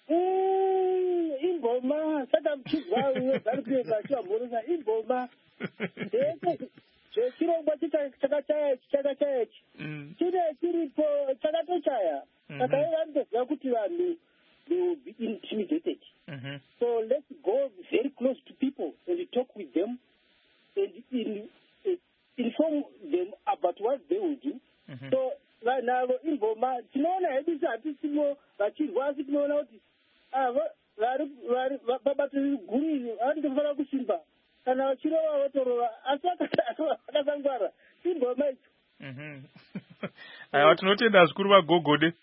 imboma saka muchizwa uyo zarikuenda achivamboresa imboma zvechirongwa chakachaya ichi chakachaya ichi chine chiripo chakatochaya saka ivo vanotoziva kuti vanhu they will be intimidated. So let's go very close to people and talk with them and in, uh, inform them about what they will do. So vanavo imboma tinoona hedu sehatisimo vachirwa asi tinoona kuti babato guru iri vanenge vafanira kusimba kana vachirova votorova asi vakasangwara imboma icho. Aiwa tinotenda zvikuru vagogode.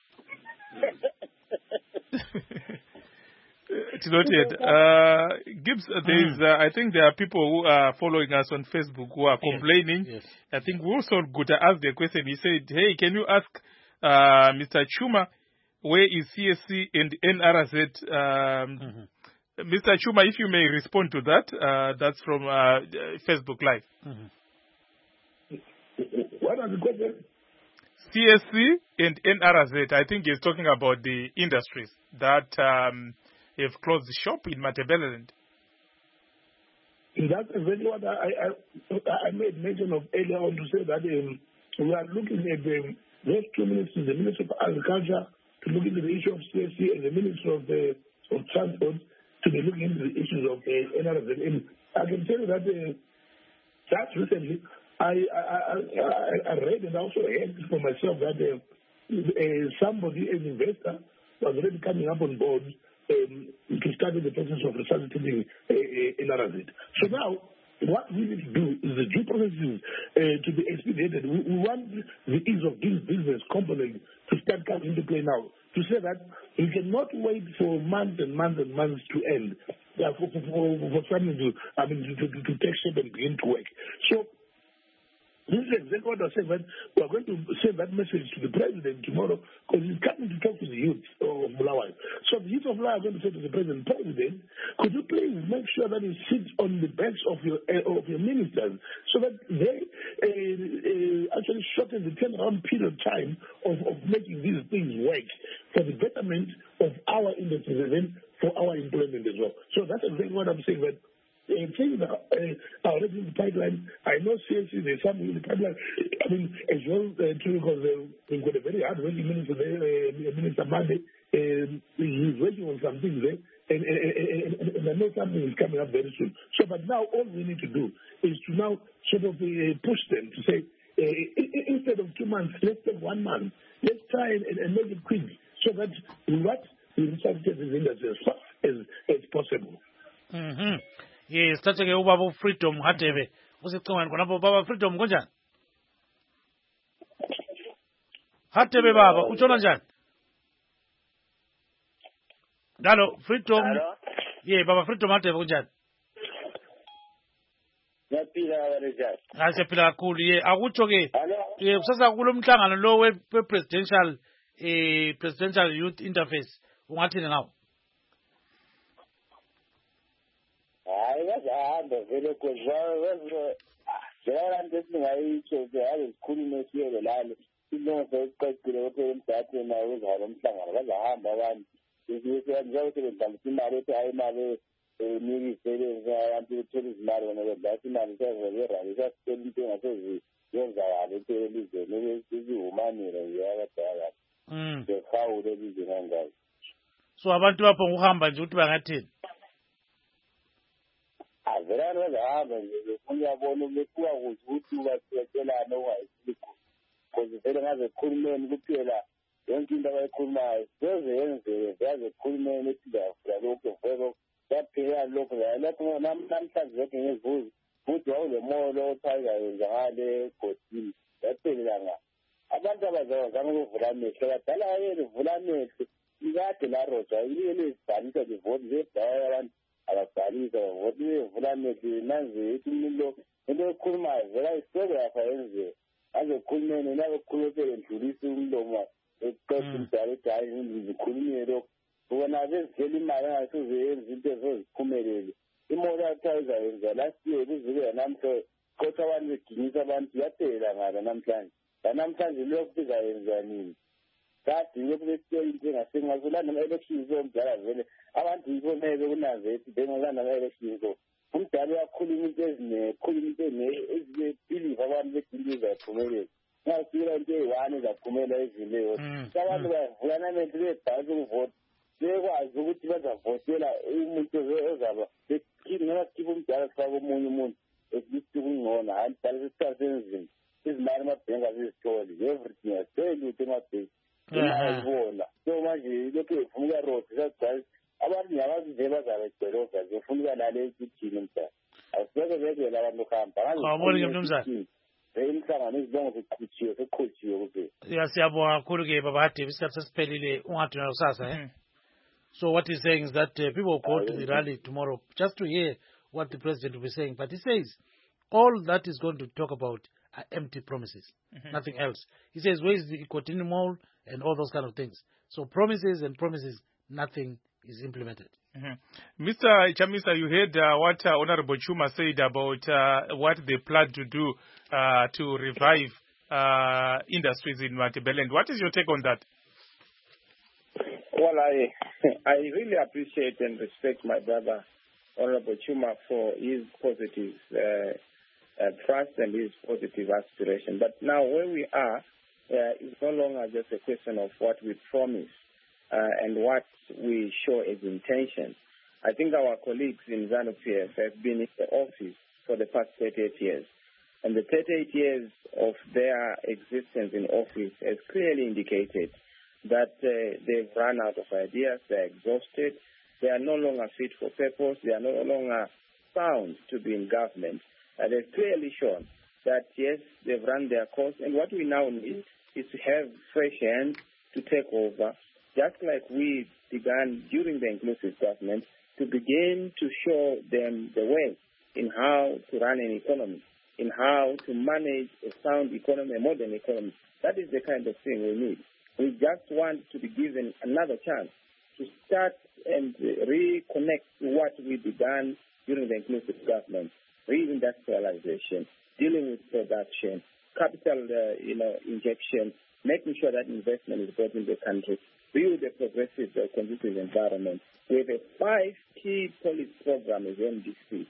Uh, Gibbs, uh, there is, uh, I think there are people who are following us on Facebook who are complaining. Yes, yes. I think Wilson Guta asked a question. He said, hey, can you ask uh, Mister Chuma, where is C S C and N R Z? Um, mm-hmm. Mister Chuma, if you may respond to that, uh, that's from uh, Facebook Live. Mm-hmm. What are the questions? C S C and N R Z, I think he's talking about the industries that um, have closed the shop in Matabeleland. That's exactly what I, I, I made mention of earlier on to say that um, we are looking at um, those two ministers, the Minister of Agriculture, to look into the issue of C S C, and the Minister of, the, of Transport to be looking into the issues of uh, N R Z. And I can tell you that uh, just recently, I, I, I, I read and also heard for myself that uh, uh, somebody, an investor, was already coming up on board um, to start the process of resuscitating uh, uh, N R Z. So now, what we need to do is the due processes uh, to be expedited. We, we want the ease of doing business component to start coming into play now. To say that we cannot wait for months and months and months to end uh, for, for, for, for something to, I mean, to, to, to take shape and begin to work. So, this is exactly what I said, but we are going to send that message to the president tomorrow because he's coming to talk to the youth of Bulawayo. So the youth of Bulawayo are going to say to the president, President, could you please make sure that he sits on the backs of your uh, of your ministers so that they uh, uh, actually shorten the turnaround period time of, of making these things work for the betterment of our industries and then for our employment as well. So that's exactly what I'm saying, that uh, things are, uh, are already in the pipeline. I know seriously there's something in the pipeline. I mean, as well, uh, too, because uh, we've got a very hard-working minister there, uh, Minister Mande. Um, he's working on some things there. And, and, and, and, and I know something is coming up very soon. So, but now all we need to do is to now sort of uh, push them to say, uh, instead of two months, let's take one month. Let's try and, and make it quick so that what we resuscitate this industry as fast as, as possible. Mm-hmm. Yes, that's okay. Ubaba Freedom Hatebe. What's it going on? Baba Freedom, go on. Hatebe Baba, uchona njani? Hello, Freedom. Hello? Yeah, Baba Freedom Hatebe, go on. Yaphila abarejani. Asiyaphila kakhulu ye akutsho ke Hello? eh kusasa kulo mhlangano lo we presidential eh presidential youth interface ungathini ngawo? Hayi bazahamba vele kodwa njalo ndesingayitsho ke ake sikhulume siyeke lana ilonke esiqedile ukuthi emsakhe nawo uzalo umhlangano bazahamba abantu isize njalo sebenzisa imali ethi hayi imali niyisebenza abantu bethola izimali wena bedlala imali severali sasicela into engaseziyenzayo into elizweni ezihumanile nje abadala ngehawule elizweni angazi. So abantu bapho ukuhamba nje ukuthi bangathini? Avela bazahamba nje befuna uyabona bekuwa ukuthi ubasiyekelana ungayikho because vele ngaze ekhulumeni kuphela yonke into abayikhulumayo seze yenzeke yaze ekhulumeni ethi lokho vele yaphela lokho lapho namhlanje zonke ngezibuzi futhi wawulemolo othayiza yenza ngale egodini yaphelela nga abantu abazazama ukuvula amehlo badala yena uvula amehlo ikade la roja yile izibhalisa livoti zebhawa abantu ababhalisa voti bevula amehlo nanzi ithi umuntu into ekhulumayo vela isebe yapha yenziwe azokhulumeni nabekhulumele ndlulisa umlomo eqeda umdala ethi hayi ngizikhulumile lokho ubona bezivela imali angasuze yenza into ezoziphumelele imoto yathayiza yenza last year kuzike namhla kodwa abantu beginyisa abantu yaphela ngala namhlanje namhlanje lokhu sizayenza nini kade lokhu besitshela into engasengakulanda ama-elections omdala vele abantu yibo mele kunaze ethi bengalanda ama-elections umdala uyakhuluma into ezinekhuluma into ezibelive abantu bedinto ezayiphumelela ngasikila into eyi-one ezaphumela ezileyo abantu bavulana mente bebhalisa ukuvota bekwazi ukuthi bazavotela umuntu ozaba ngabakhipha umdala sifake omunye umuntu esithi kungcono hayi mdala sesikhathi senzima izimali amabhenki azizitholi everything asitholi lutho emabhenki imazibona so manje lokhu efuna ukuyarota sasigcwalisa abantu nyabazi nje bazabegceloza zifuna ukalala ekithini mdala asibeke bekela abantu kuhamba awuboni ke mnumzane imihlangano izibongo ziqhutshiwe seqhutshiwe kuphela ya siyabonga kakhulu ke baba Hade isikhathi sesiphelile ungathina kusasa eh. So what he's saying is that uh, people go to the rally tomorrow just to hear what the president will be saying. But he says all that is going to talk about are empty promises, mm-hmm. nothing else. He says, where is the Ikotini Mall and all those kind of things. So promises and promises, nothing is implemented. Mm-hmm. Mister Chamisa, you heard uh, what uh, Honorable Chuma said about uh, what they plan to do uh, to revive uh, industries in Matabeleland. What is your take on that? Well, I I really appreciate and respect my brother, Honorable Chuma, for his positive uh, uh, trust and his positive aspiration. But now where we are, uh, it's no longer just a question of what we promise uh, and what we show as intention. I think our colleagues in ZANU-P F have been in the office for the past thirty-eight years. And the thirty-eight years of their existence in office has clearly indicated that uh, they've run out of ideas, they're exhausted, they are no longer fit for purpose, they are no longer sound to be in government. Uh, they've clearly shown that, yes, they've run their course, and what we now need is to have fresh hands to take over, just like we began during the inclusive government, to begin to show them the way in how to run an economy, in how to manage a sound economy, a modern economy. That is the kind of thing we need. We just want to be given another chance to start and reconnect to what we began during the inclusive government, reindustrialization, dealing with production, capital uh, you know, injection, making sure that investment is brought in the country, build a progressive, uh, conducive environment. We have a five key policy program as M D C.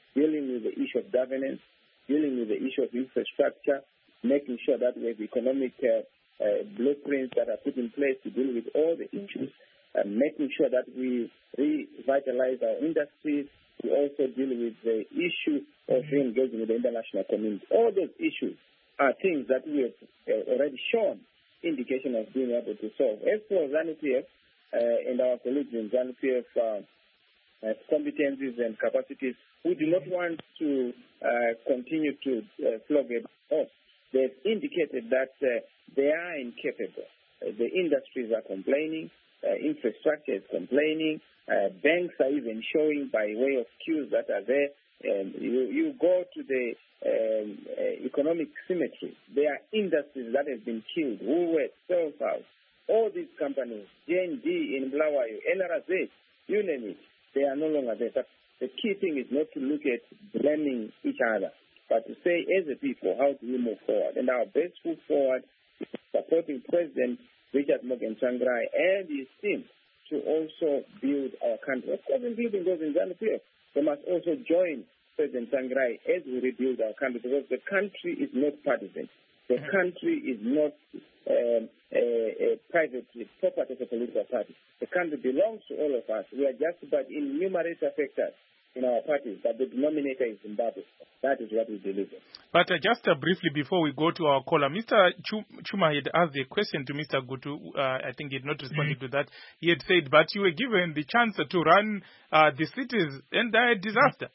dealing with the issue of governance, dealing with the issue of infrastructure, making sure that we have economic uh, uh, blueprints that are put in place to deal with all the issues, uh, making sure that we revitalize our industries. We also deal with the issue of re-engaging with the international community. All those issues are things that we have uh, already shown indication of being able to solve. As for ZANU-P F uh, and our colleagues in ZANU-P F uh, uh, competencies and capacities, we do not want to uh, continue to uh, flog it off. They've indicated that uh, they are incapable. Uh, the industries are complaining. Uh, infrastructure is complaining. Uh, banks are even showing by way of queues that are there. Um, you, you go to the um, uh, economic symmetry. There are industries that have been killed. Woolworths, Cellhouse, all these companies, J N D in Bulawayo, N R Z, you name it, they are no longer there. But the key thing is not to look at blaming each other, but to say as a people, how do we move forward? And our best foot forward is supporting President Richard Morgan Tsvangirai and his team to also build our country. Of course, including those in ZANU-P F, they must also join President Tsvangirai as we rebuild our country, because the country is not partisan. The country is not um, a, a private property of a political party. The country belongs to all of us. We are just but in numerator factors in our parties, but the denominator is Zimbabwe. That is what we believe in. But uh, just uh, briefly before we go to our caller, Mister Chuma had asked a question to Mister Gutu. Uh, I think he had not responded to that. He had said, but you were given the chance to run uh, the cities, and a disaster.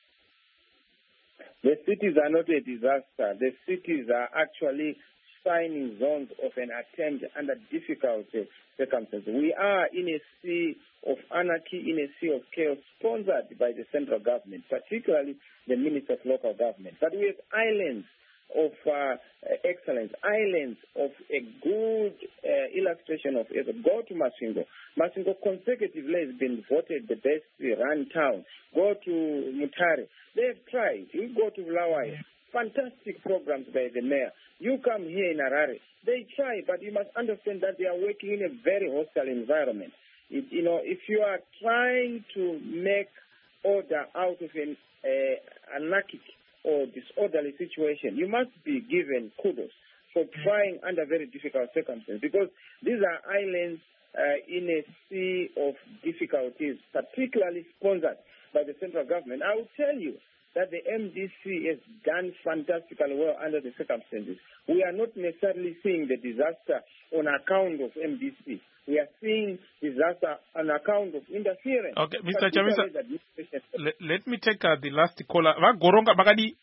The cities are not a disaster. The cities are actually shining zones of an attempt under difficult circumstances. We are in a sea of anarchy, in a sea of chaos sponsored by the central government, particularly the Minister of Local Government. But we have islands of uh, excellence, islands of a good uh, illustration of it. Go to Masingo. Masingo consecutively has been voted the best run town. Go to Mutare. They have tried. You go to Bulawayo. Fantastic programs by the mayor. You come here in Harare. They try, but you must understand that they are working in a very hostile environment. It, you know, if you are trying to make order out of an uh, anarchic or disorderly situation, you must be given kudos for trying under very difficult circumstances, because these are islands uh, in a sea of difficulties, particularly sponsored by the central government. I will tell you that the M D C has done fantastically well under the circumstances. We are not necessarily seeing the disaster on account of M D C. We are seeing disaster on account of interference. Okay, Mister Chamisa, let, let me take uh, the last caller. Vagoronga Bagadi.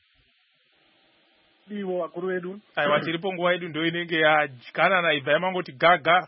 Iwo wakuru wedu. Aiwa tiripo nguwa yedu ndio inenge yajikana na ibva yamangoti gaga.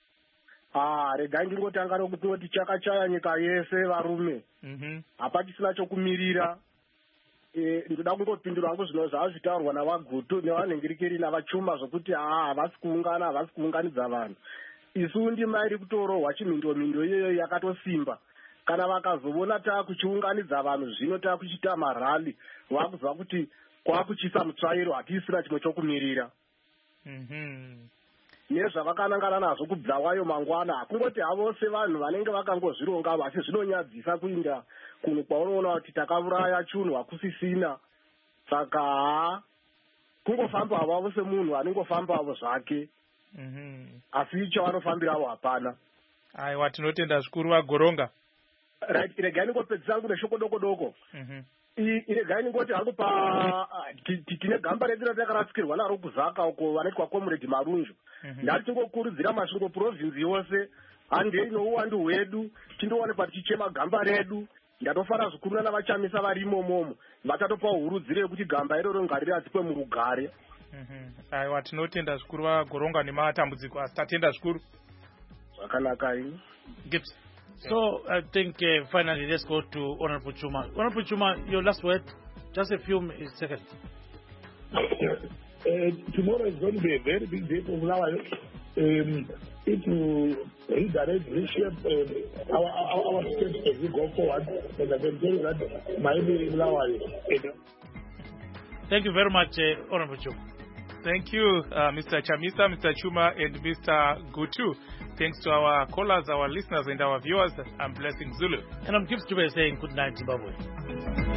Ah, regai ndingotanga nokutoti chakachaya nyika yese varume. Mhm. Hapatisina chokumirira. Eh, ndoda kungopindura hangu zvino zvazvitaurwa navagutu nevanhengirikiri navachuma zvokuti haa havasi kuungana havasi kuunganidza vanhu. Isu ndima iri kutorohwa chimhindo-mindo iyoyo yakatosimba. Kana vakazoona taakuchiunganidza vanhu zvino taakuchita marali, vakuziva kuti kwakuchisa mutsvairo hatisina chimwe chokumirira. Mhm. Nezvavakanangana nazvo kubvawayo mangwana hakungoti havo sevanhu vanenge vakangozvironga, asi zvinonyadzisa kuinda kunhu kwaunoona kuti takauraya chunhu hakusisina. Saka haa kungofamba havavo semunhu anongofambavo zvake. Mhm. Asi chavanofambirawo hapana. Aiwa tinotenda zvikuru vagoronga. Right, regai ningopedzisa hangu neshoko doko doko. Mhm. Iregai ningoti hangu pa tine gamba redu ratakarasikirwa naro kuzaka uko vanoitwa Comrade Marunju. Ndati tingokurudzira masvingo province yose handei nouwandu hwedu tindowanikwa tichichema gamba redu. Ndatofara zvikuru navachamisa varimo momo vatatopa hurudziro yekuti gamba iroro ngariradzikwe murugare. Mhm. Aiwa tinotenda zvikuru vagoronga nematambudziko asi tatenda zvikuru. Zvakanaka ini. Gibbs. So I think uh, finally let's go to Honorable Chuma. Honorable Chuma, your last word, just a few seconds. Uh, tomorrow is going to be a very big day for Bulawayo. Um, it will redirect, reshape uh, our, our, our state as we go forward. And I can tell you that maybe Bulawayo. Thank you very much, uh, Honorable Chuma. Thank you, uh, Mister Chamisa, Mister Chuma, and Mister Gutu. Thanks to our callers, our listeners, and our viewers. I'm Blessing Zulu. And I'm Gibbs Dube saying good night, Zimbabwe.